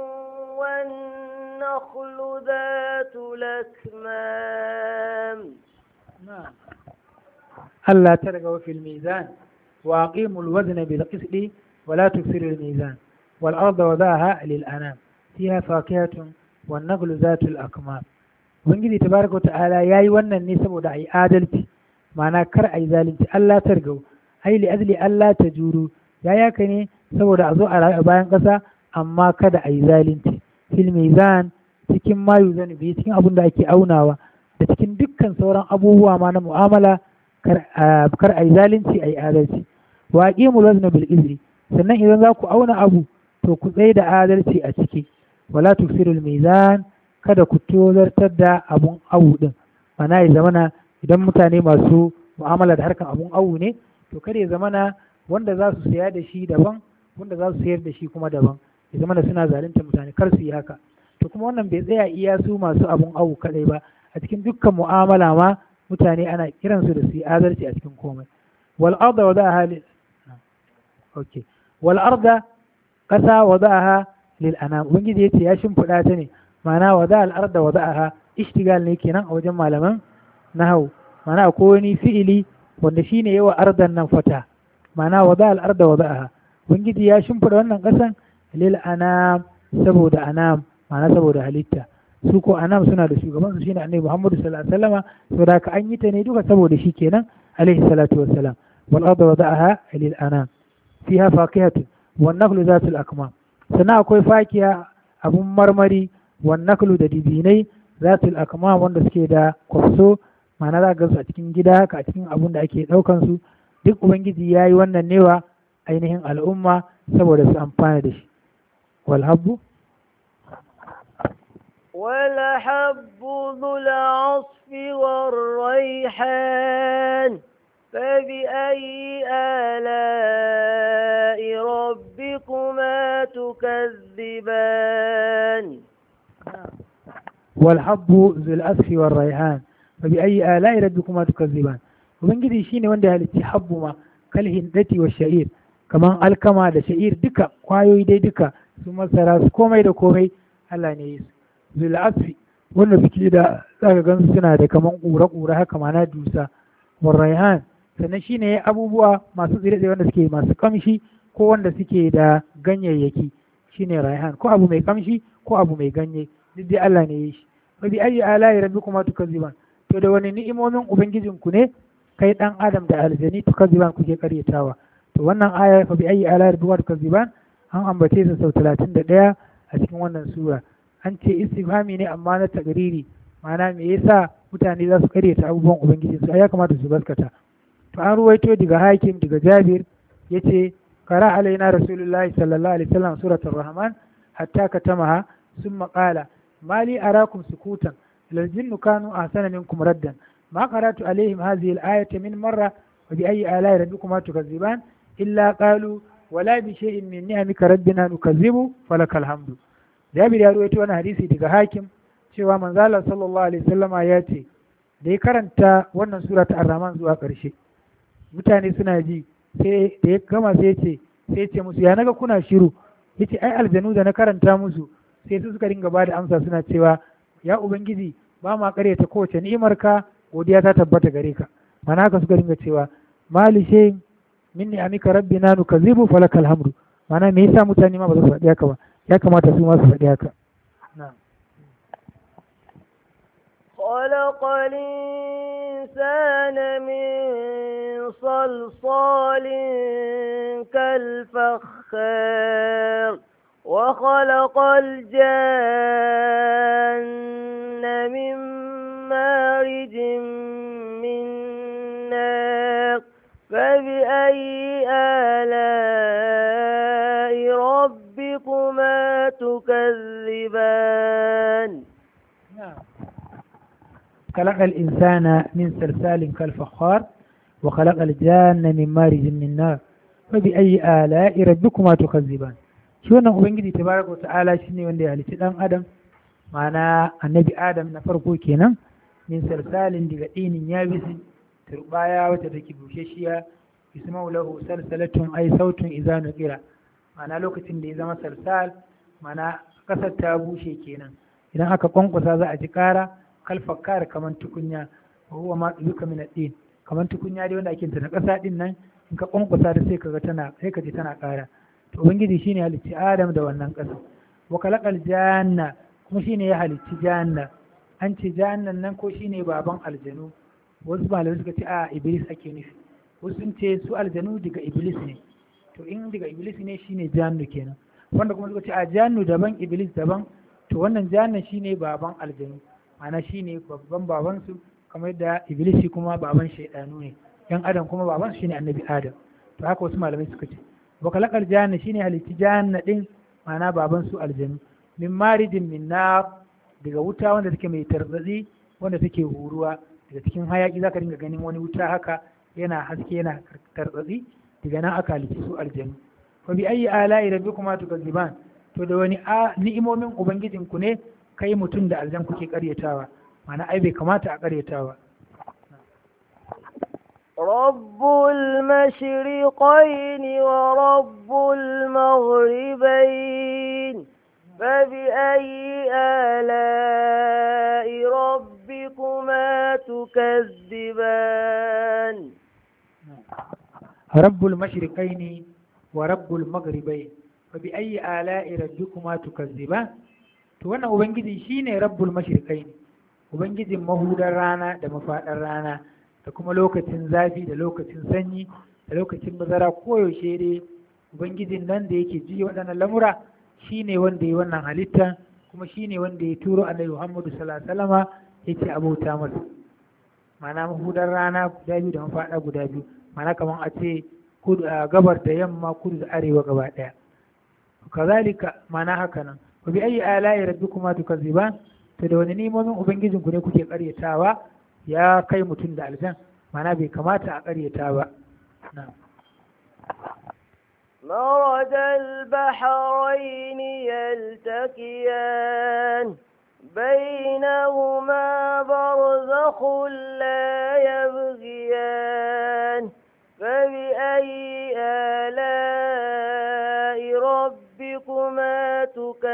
[SPEAKER 2] والنخل ذات الأكمام.
[SPEAKER 3] نعم. ألا ترغوا في الميزان وأقيموا الوزن بالقسط ولا تكسروا الميزان والأرض وضعها للأنام فيها فاكهة والنخل ذات الأكمام. Ubangiji tabaraka ta'ala yayi wannan ne saboda ai adalci, ma'ana kar ai zalunci. Allah targau ai li azli Allah tajuru, ya yaka ne saboda a zo a bayan ƙasa amma kada ai zalunci. Fil mizan, cikin mayu zan bi, cikin abin da ake aunawa da cikin dukkan sauran abubuwa ma na mu'amala, kar ai zalunci ai adalci. Wa aqimul wazna bil qisti, sannan idan za ku auna abu to ku tsaye da adalci a ciki. Wala tuksirul mizan, kada ku tozartar da abun awu din, mana ya zamana idan mutane masu mu'amala da harkan abun awu ne, to kada ya zamana wanda za su saya da shi daban, wanda za su sayar da shi kuma daban, ya zamana suna zalunta mutane, kar su yi haka. To kuma wannan bai tsaya iya su masu abun awu kadai ba, a cikin dukkan mu'amala ma mutane ana kiransu da su yi adalci a cikin komai. Wal arda wada'aha lil okay wal arda kasa wada'aha lil anam, ubangiji yace ya shimfiɗa ta ne, ma'ana wada al'arda wada'aha ishtigal ne kenan a wajen malaman nahwu, ma'ana akwai wani fi'ili wanda shine yawa ardan nan fata, ma'ana wada al'arda wada'aha, ubangiji ya shimfida wannan kasan lil anam saboda anam, ma'ana saboda halitta. su ko anam suna da shugaban su shine annabi Muhammadu sallallahu alaihi wasallama saboda haka an yi ta ne duka saboda shi kenan alaihi salatu wassalam wal arda wada'aha lil anam fiha faqihatu wan nakhlu zatul akmam sannan akwai fakiya abun marmari wan nakhlu da dibinai zatul akmam wanda suke da kwafso ma'ana za ga su a cikin gida haka a cikin abun da ake daukan su duk ubangiji yayi wannan newa ainihin al'umma saboda su amfana da shi wal habbu
[SPEAKER 2] والحب ذو العصف والريحان فبأي آلاء ربكما تكذبان
[SPEAKER 3] والحب ذو العصف والريحان فبأي آلاء ربكما تكذبان ubangiji shine wanda ya halicci habbu ma kal hindati wa sha'ir kaman alkama da sha'ir duka kwayoyi dai duka su masara su komai da komai Allah ne ya yi zul asfi wanda suke da zaka gansu suna da kaman ƙura haka mana dusa war raihan sannan shine abubuwa masu tsire wanda suke masu kamshi ko wanda suke da ganyayyaki shine raihan ko abu mai kamshi ko abu mai ganye duk dai Allah ne ya yi shi wa bi ayi ala'i rabbikuma tukazziban to da wani ni'imomin ubangijinku ne kai dan adam da aljani tukazziban kuke karyatawa to wannan aya fa bi ayi ala'i rabbikuma tukazziban an ambace su sau 31 a cikin wannan sura an ce istifhami ne amma na tagriri ma'ana me yasa mutane za su karyata abubuwan ubangiji su ya kamata su gaskata to an ruwaito daga hakim daga jabir yace qara alaina rasulullahi sallallahu alaihi wasallam suratul rahman hatta katamaha thumma qala mali arakum sukutan lal jinnu kanu ahsana minkum raddan ma qara'tu alaihim hadhihi al-ayata min marra wa bi ayyi ala'i rabbikuma tukazziban illa qalu wala bi shay'in min ni'amika rabbina nukazzibu falakal hamdu Jabir ya ruwaito wani hadisi daga hakim cewa manzala sallallahu alaihi wasallama ya ce da ya karanta wannan sura ta ar-rahman zuwa ƙarshe mutane suna ji sai da ya gama sai ce musu ya naga kuna shiru yace ai aljanu da na karanta musu sai su suka dinga bada amsa suna cewa ya ubangiji ba ma karyata kowace ni'imar ka godiya ta tabbata gare ka mana haka suka dinga cewa mali shay min ni'amika rabbina nukazibu falakal hamdu mana me yasa mutane ma ba su faɗi haka ba ya kamata su ma su faɗi haka na'am
[SPEAKER 2] خلق الإنسان من صلصال كالفخار وخلق الجن من مارج من نار فبأي آلاء ربكما تكذبان
[SPEAKER 3] خلق الإنسان من سلسال كالفخار وخلق الجان من مارج من نار فبأي آلاء ربكما تكذبان shi wannan ubangiji tabaraka wa ta'ala shine wanda ya halicci dan adam ma'ana annabi adam na farko kenan min salsalin daga dinin yabisi turbaya wata take bushashiya isma'u lahu salsalatun ay sautun idza nuqira ma'ana lokacin da ya zama salsal ma'ana kasar ta bushe kenan idan aka kwankwasa za a ji kara kalfakar kaman tukunya wa huwa ma yuka min ad-din kaman tukunya dai wanda ake ta na kasa din nan in ka kwankwasa da sai kaga tana sai ka ji tana kara to ubangiji shine halicci adam da wannan kasa wa kalaqal janna kuma shine ya halicci janna an ce jannan nan ko shine baban aljanu wasu malamai suka ce a iblis ake nufi wasu sun ce su aljanu daga iblis ne to in daga iblis ne shine jannu kenan wanda kuma suka ce a jannu daban iblis daban to wannan jannan shine baban aljanu ma'ana shine babban babansu kamar yadda iblisi kuma baban shaidanu ne yan adam kuma baban shine annabi adam to haka wasu malamai suka ce wa kalaqal janna shine halitti janna din ma'ana baban su aljanu min maridin min nar daga wuta wanda take mai tarzazi wanda take huruwa daga cikin hayaki zaka dinga ganin wani wuta haka yana haske yana tarzazi daga nan aka halitti su aljanu fa bi ayi ala'i rabbikuma tukazziban to da wani ni'imomin ubangijinku ne kai mutum da aljan kuke karyatawa mana ai bai kamata a karyatawa
[SPEAKER 2] رب المشرقين ورب المغربين فبأي آلاء ربكما تكذبان
[SPEAKER 3] رب المشرقين ورب المغربين فبأي آلاء ربكما تكذبان to wannan ubangiji shine rabbul mashriqain, ubangijin mahudar rana da mafaɗar rana, da kuma lokacin zafi da lokacin sanyi da lokacin bazara, koyaushe dai ubangijin nan da yake ji waɗannan lamura shine wanda ya wannan halitta, kuma shine wanda ya turo annabi Muhammadu sallallahu alaihi wasallama yace abauta masa. ma'ana mahudar rana guda biyu da mafaɗa guda biyu, ma'ana kamar a ce gabar da yamma, kudu da arewa gaba ɗaya. kazalika ma'ana haka nan, wa bi ayi ala'i rabbikuma tukazziban, to da wani nimomin ubangijinku ne kuke karyatawa ya kai mutum da aljan, ma'ana bai kamata a karyata ba. na'am.
[SPEAKER 2] مرج البحرين يلتقيان بينهما برزخ لا يبغيان فبأي آلاء ربكما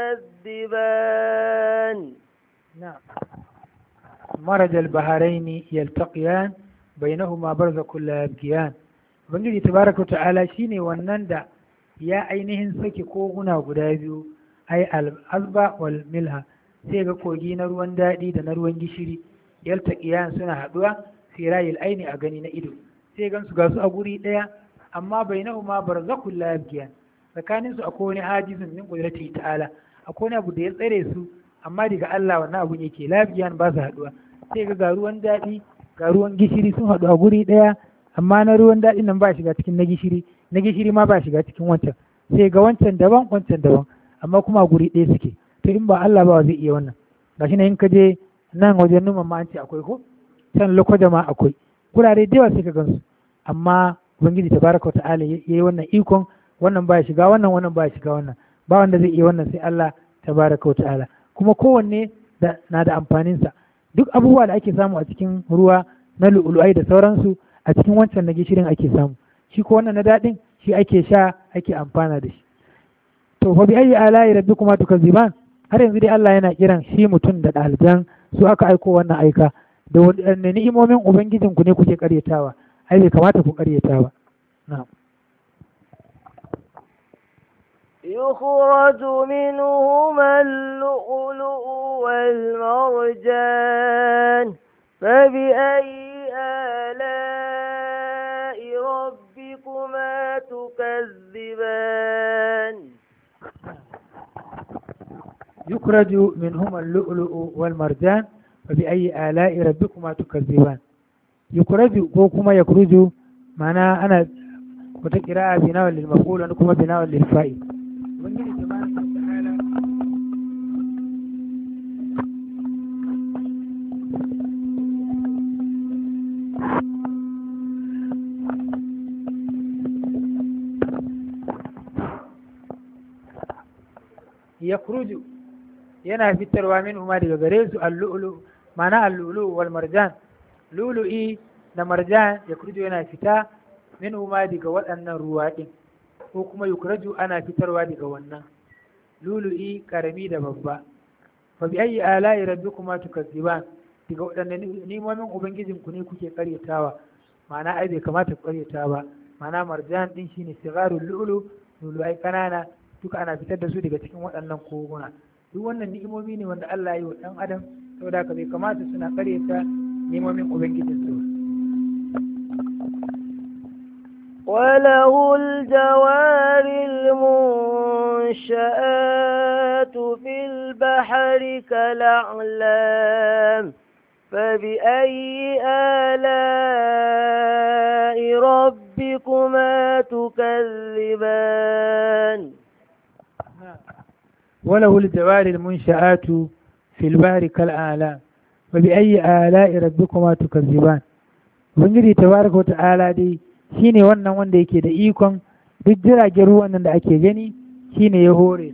[SPEAKER 2] تكذبان.
[SPEAKER 3] نعم. مرج البحرين يلتقيان بينهما برزخ لا يبغيان. Ubangiji tabaraka ta'ala shine wannan da ya ainihin saki koguna guda biyu, ai al-azba wal milha, sai ga kogi na ruwan daɗi da na ruwan gishiri yaltaqiyan suna haɗuwa fi rayil aini a gani na ido, sai gan su ga su a guri ɗaya, amma bainahuma barzakhul la yabghiyan, tsakanin su akwai wani hajizun min qudratihi ta'ala, akwai wani abu da ya tsare su, amma daga Allah wannan abun yake la yabghiyan, ba su haɗuwa. Sai ga ruwan daɗi ga ruwan gishiri sun haɗu a guri ɗaya, amma na ruwan daɗin nan ba shiga cikin na gishiri ma ba shiga cikin wancan, sai ga wancan daban wancan daban, amma kuma a guri ɗaya suke. To in ba Allah ba zai iya wannan. Gashi na in ka je nan wajen numan ma an ce akwai ko, can Lokoja ma akwai, gurare da yawa sai ka gansu, amma Ubangiji tabaraka wa ta'ala yayi wannan ikon, wannan ba shiga wannan, wannan ba shiga wannan, ba wanda zai iya wannan sai Allah tabaraka wa ta'ala. Kuma kowanne na da amfaninsa. Duk abubuwa da ake samu a cikin ruwa na lu'ulu'ai da sauransu, a cikin wancan na gishirin ake samu, shi ko wannan na daɗin shi ake sha ake amfana da shi. To fa bi ayi ala'i rabbikuma tukazziban, har yanzu dai Allah yana kiran shi mutum da ɗaliban su aka aiko wannan aika, da wadanne ni'imomin ubangijin ku ne kuke karyatawa, ai bai kamata ku karyata ba. na'am.
[SPEAKER 2] يخرج منهما اللؤلؤ والمرجان فبأي آلاء ربكما تكذبان.
[SPEAKER 3] يخرج منهما اللؤلؤ والمرجان فبأي آلاء ربكما تكذبان. يخرج كوكما يخرج معناه أنا وتقراء بناء للمفعول وأنكما بناء للفاعل. yakhruju yana fitarwa min huma daga gare su al-lu'lu, ma'ana al-lu'lu wal marjan, lu'lu'i da marjan yakhruju yana fita min huma daga waɗannan ruwa din, ko kuma yukhraju ana fitarwa daga wannan lu'lu'i karami da babba. Fa bi ayyi ala'i rabbikuma tukazziban, daga waɗannan nimomin ubangijin ku ne kuke karyatawa, ma'ana ai bai kamata ku karyata ba. Ma'ana marjan din shine sigarul lu'lu, lu'lu'ai kanana duka ana fitar da su daga cikin waɗannan koguna. Duk wannan ni'imomi ne wanda Allah ya yi wa ɗan adam, saboda haka bai kamata suna karyata ni'imomin ubangijin su.
[SPEAKER 2] وله الجوار المنشآت في البحر كالأعلام فبأي آلاء ربكما تكذبان.
[SPEAKER 3] وله الجوار المنشآت في البحر كالأعلام فبأي آلاء ربكما تكذبان. Ubangiji tabaraka wa ta'ala dai shine wannan wanda yake da ikon duk jiragen ruwan nan da ake gani, shine ya hore su.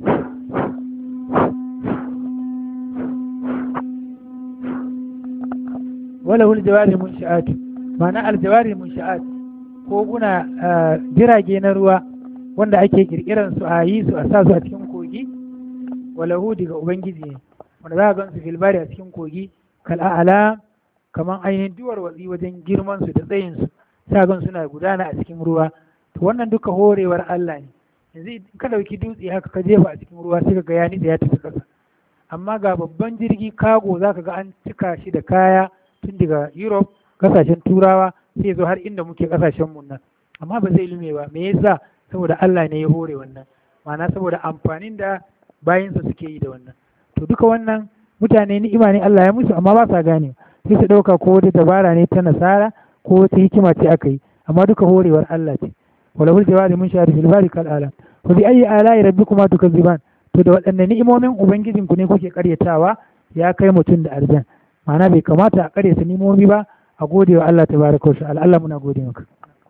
[SPEAKER 3] Walahu aljawari munshi'at, ma'ana aljawari munshi'at koguna jirage na ruwa wanda ake kirkiran su a yi su a sa su a cikin kogi, walahu daga ubangiji ne, wanda za a gan su filbari a cikin kogi kal'ala, kamar ainihin duwar watsi wajen girman su da tsayin su, sa gan suna gudana a cikin ruwa. To wannan duka horewar Allah ne. Yanzu ka dauki dutse haka ka jefa a cikin ruwa sai ka ga ya nitsa ya tafi kasa, amma ga babban jirgi kago za ka ga an cika shi da kaya tun daga Europe kasashen turawa sai zo har inda muke kasashen mu nan, amma ba zai lume ba. Me yasa? Saboda Allah ne ya hore wannan, ma'ana saboda amfanin da bayinsa suke yi da wannan. To duka wannan mutane ni'ima ne Allah ya musu, amma ba sa gane, sai su ɗauka ko wata dabara ne ta nasara ko wata hikima ce aka yi, amma duka horewar Allah ce. wala hul jawari mun shahadu fil bari kal alam. Wa bi ayyi ala'i rabbikuma tukazziban, to da waɗanne ni'imomin ubangijinku ne kuke karyatawa ya kai mutum da aljan. Ma'ana bai kamata a karyata ni'imomi ba, a gode wa Allah tabaraka wa ta'ala. Allah muna gode maka.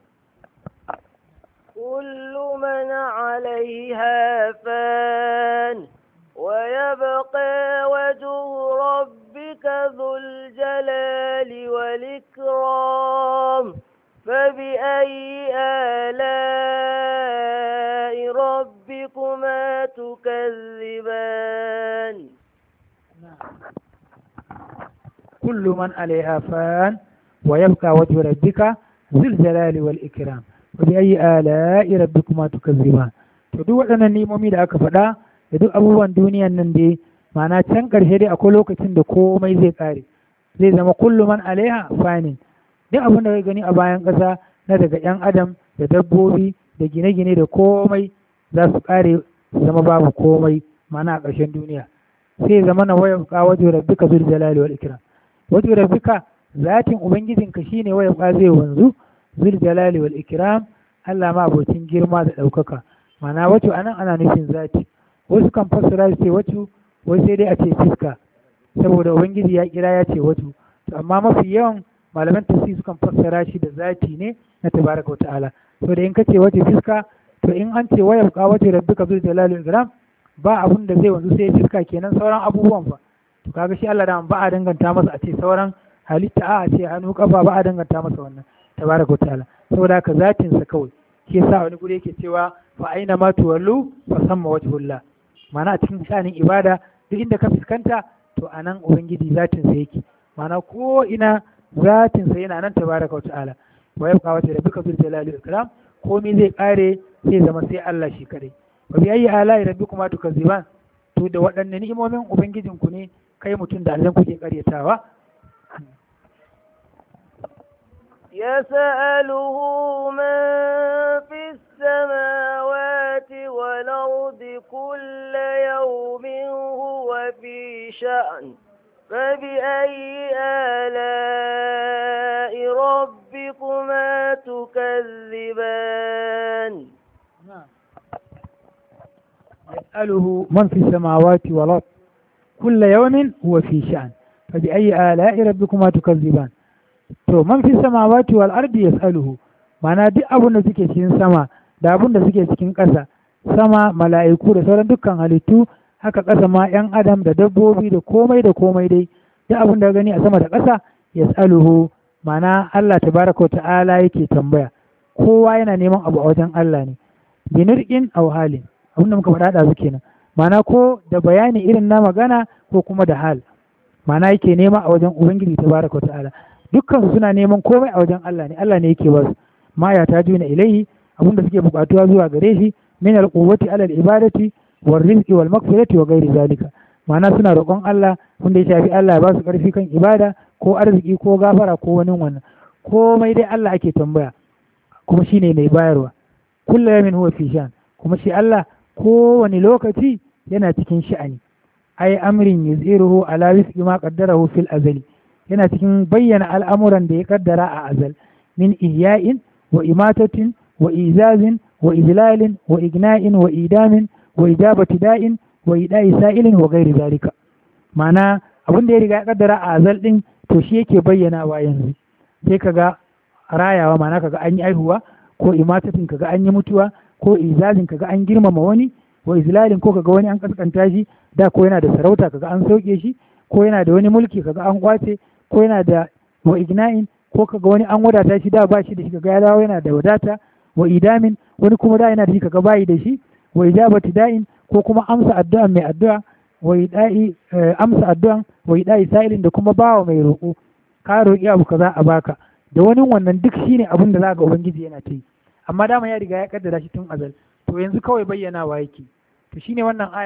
[SPEAKER 2] كل من عليها فان ويبقى وجه ربك ذو الجلال والإكرام فبأي آلاء ربكما تكذبان.
[SPEAKER 3] كل من عليها فان ويبقى وجه ربك ذو الجلال والإكرام وبأي آلاء ربكما تكذبان. to duk waɗannan nimomi da aka faɗa da duk abubuwan duniyan nan dai, ma'ana can ƙarshe dai akwai lokacin da komai zai ƙare, zai zama kullu man alaiha fanin. Duk abin da kai gani a bayan ƙasa na daga 'yan adam da dabbobi da gine-gine da komai za su ƙare su zama babu komai, ma'ana a ƙarshen duniya. Sai zama na waya ka wajen rabbika zul jalali wal ikram. Wajen rabbika zatin ubangijinka shine waya ka zai wanzu, zul jalali wal ikram, Allah ma abocin girma da ɗaukaka. Ma'ana wato anan ana nufin zati. Wasu kan fassara su ce wato wai sai dai a ce fiska, saboda ubangiji ya kira ya ce wato. Amma mafi yawan malaman tafsir sukan fassara shi da zati ne na tabaraka wa ta'ala. To da in ka ce wato fiska, to in an ce waya ka wato rabbika zul jalali wal ikram, ba abun da zai wanzu sai fiska kenan, sauran abubuwan fa. To kaga shi Allah da ba a danganta masa a ce sauran halitta, a ce hannu kafa, ba a danganta masa wannan tabaraka wa ta'ala. Saboda haka zatin sa kawai. Shi yasa wani guri yake cewa fa aina ma tuwallu fa samma wajhullah. Ma'ana a cikin shanin ibada duk inda ka fuskanta to anan ubangiji zatin sa yake. Ma'ana ko ina zatin sa yana nan tabaraka wa ta'ala. Wa yabqa wa rabbika bil jalali wal ikram, komai zai kare sai zama sai Allah shi kadai. Wa bi ayyi ala'i rabbikuma tukazziban, to da waɗanne ni'imomin ubangijinku ne kai mutum da aljan kuke karyatawa.
[SPEAKER 2] يسأله من في السماوات والأرض كل يوم هو في شأن فبأي آلاء ربكما تكذبان.
[SPEAKER 3] يسأله من في السماوات والأرض كل يوم هو في شأن فبأي آلاء ربكما تكذبان. to man fi samawati wal ardi yas'aluhu, ma'ana duk abun da suke cikin sama da abun da suke cikin ƙasa, sama mala'iku da sauran dukkan halittu, haka ƙasa ma 'yan adam da dabbobi da komai dai, duk abun da gani a sama da ƙasa yas'aluhu, ma'ana Allah tabaraka wa ta'ala yake tambaya. Kowa yana neman abu a wajen Allah ne, binirqin aw halin, abun da muka faɗa da kenan, ma'ana ko da bayani irin na magana ko kuma da hal, ma'ana yake nema a wajen ubangiji tabaraka wa ta'ala. Dukkan suna neman komai a wajen Allah ne, Allah ne yake basu. Ma ya ta juna ilaihi, abinda suke bukatuwa zuwa gare shi, min alquwwati ala ibadati war rizqi wal maghfirati wa ghairi zalika. Ma'ana suna roƙon Allah wanda ya shafi Allah ya ba su ƙarfi kan ibada ko arziki ko gafara ko wani wannan. Komai dai Allah ake tambaya, kuma shine mai bayarwa. Kullu yawmin huwa fi shan, kuma shi Allah kowane lokaci yana cikin sha'ani. Ai amrin yuziruhu ala rizqi ma qaddarahu fil azali. Yana cikin bayyana al'amuran da ya kaddara a azal, min ihya'in wa imatatin wa izazin wa ijlalin wa igna'in wa idamin wa ijabati da'in wa ida'i sa'ilin wa gairi zalika. Ma'ana abin da ya riga ya kaddara a azal din to shi yake bayyanawa yanzu. Sai kaga rayawa, ma'ana kaga an yi aihuwa, ko imatatin kaga an yi mutuwa, ko izazin kaga an girmama wani, wa izlalin ko kaga wani an kaskanta shi, da ko yana da sarauta kaga an sauke shi, ko yana da wani mulki kaga an kwace, ko yana da wa igna'in ko kaga wani an wadata shi da ba shi da shi kaga ya dawo yana da wadata, wa idamin wani kuma da yana da shi kaga bayi da shi, wa ijabati da'in ko kuma amsa addu'a mai addu'a, wa ida'i amsa addu'an, wa ida'i sa'ilin da kuma bawa mai roƙo, ka roƙi abu kaza a baka, da wani wannan duk shine abin da za ga ubangiji yana ta yi. Amma dama ya riga ya kaddara shi tun azal, to yanzu kawai bayyanawa yake. To shine wannan ayan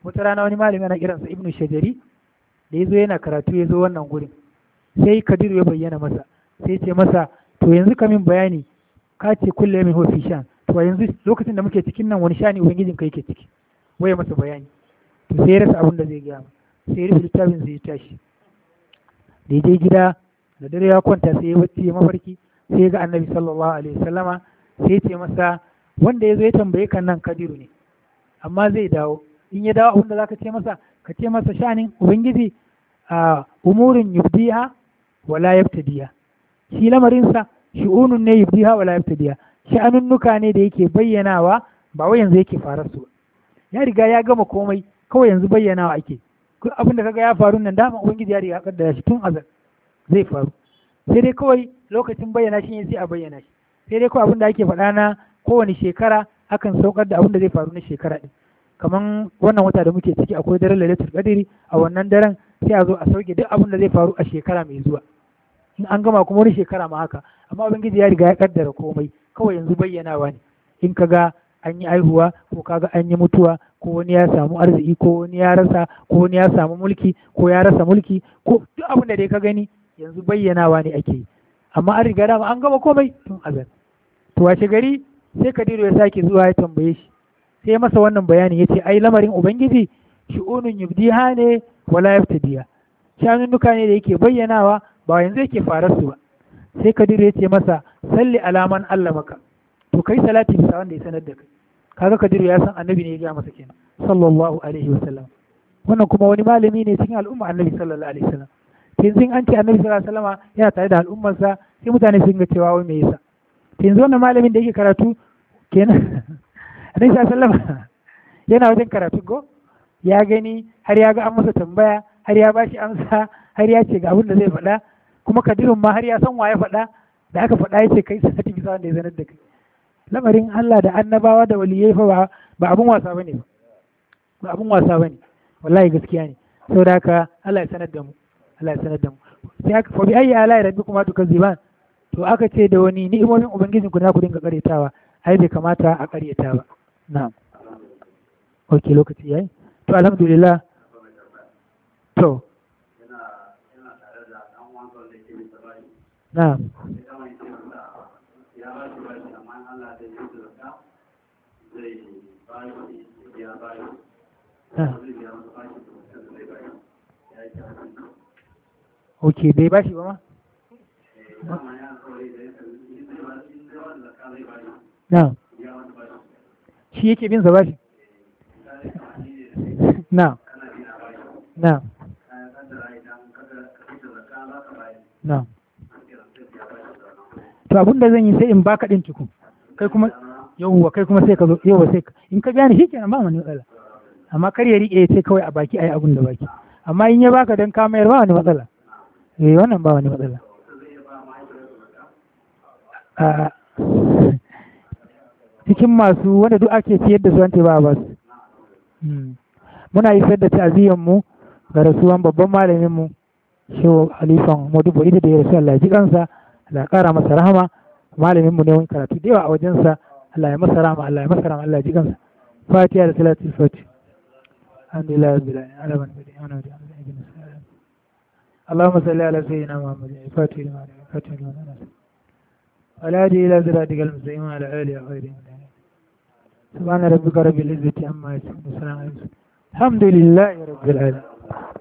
[SPEAKER 3] wata rana wani malami ana kiransa Ibn Shajari da yazo yana karatu yazo wannan gurin sai Kadiru ya bayyana masa sai ce masa to yanzu ka min bayani ka ce kulle min hofi shan to yanzu lokacin da muke cikin nan wani shani ubangijin ka yake ciki waye masa bayani to sai ya rasa abin da zai gaya sai ya rufe littafin sai ya tashi da ya je gida da dare ya kwanta sai ya bacci ya mafarki sai ya ga annabi sallallahu alaihi wasallama sai ya ce masa wanda ya zo ya tambaye kan nan Kadiru ne amma zai dawo in ya dawo abin da zaka ce masa ka ce masa shanin ubangiji a umurin yubdiha wala yabtadiya shi lamarinsa shi'unun ne yubdiha wala yabtadiya sha'anunnuka ne da yake bayyanawa ba wai yanzu yake farar su ya riga ya gama komai kawai yanzu bayyanawa ake abin da kaga ya faru nan dama ubangiji ya riga kaddara shi tun azal zai faru sai dai kawai lokacin bayyana shi ne sai a bayyana shi sai dai kawai abin da ake faɗa na kowane shekara akan saukar da abin da zai faru na shekara ɗin kaman wannan wata da muke ciki akwai daren lailatul qadri a wannan daren sai a zo a sauke duk abin da zai faru a shekara mai zuwa in an gama kuma wani shekara ma haka amma ubangiji ya riga ya kaddara komai kawai yanzu bayyanawa ne in kaga an yi aihuwa ko kaga an yi mutuwa ko wani ya samu arziki ko wani ya rasa ko wani ya samu mulki ko ya rasa mulki ko duk abin da dai ka gani yanzu bayyanawa ne ake yi amma an riga dama an gama komai tun azal to washe gari sai Kadiru ya sake zuwa ya tambaye shi sai masa wannan bayani yace ai lamarin ubangiji shi'unun yubdiha ne wala yaftadiya shanunnuka ne da yake bayyanawa ba yanzu yake farar su ba sai Kadiru ya ce masa salli alaman Allah maka to kai salati bisa wanda ya sanar da kai kaga Kadiru ya san annabi ne ya ga masa kenan sallallahu alaihi wasallam wannan kuma wani malami ne cikin al'umma annabi sallallahu alaihi wasallam yanzu an ce annabi sallallahu alaihi wasallam yana tare da al'ummarsa sai mutane sun ga cewa wai me yasa yanzu wannan malamin da yake karatu kenan annabi sallallahu alaihi wasallam yana wajen karatu ko ya gani har ya ga an masa tambaya har ya bashi amsa har ya ce ga abin da zai faɗa kuma Kadirun ma har ya san wa ya faɗa da aka faɗa ya ce kai sati bisa wanda ya zanar da kai lamarin Allah da annabawa da waliyai fa ba abun wasa bane ba abun wasa bane wallahi gaskiya ne saboda haka Allah ya sanar da mu Allah ya sanar da mu sai aka fa bi ayi ala rabbikuma tukazziban to aka ce da wani ni'imomin ubangijin ku na ku dinga karetawa ai bai kamata a kareta ba na'am okay lokaci yayi to alhamdulillah to na'am ok bai bashi ba ma na shi yake bin sa bashi na na na to abin da zan yi sai in baka din tuku kai kuma yauwa kai kuma sai ka zo yauwa sai in ka biya ni shikenan ba wani matsala amma kar ya rike sai kawai a baki ayi abun da baki amma in ya baka dan ka mayar ba wani matsala wannan ba wani matsala a cikin masu wanda duk ake ciyar da su an ba ba su muna isar da ta'aziyyar mu ga rasuwan babban malamin mu shehu halifan Modibo ita da ya rasu Allah ya ji kansa Allah ya kara masa rahama malamin mu ne wani karatu da yawa a wajensa Allah ya masa rahama Allah ya masa rahama Allah ya ji kansa fatiha da salatul fatih alhamdulillah rabbil alamin اللهم صل على سيدنا محمد الفاتح لما الفاتح لما ولا هادي الى صراطك المستقيم وعلى اله وصحبه سبحان ربك رب العزه عما يصفون وسلام على المرسلين الحمد لله رب العالمين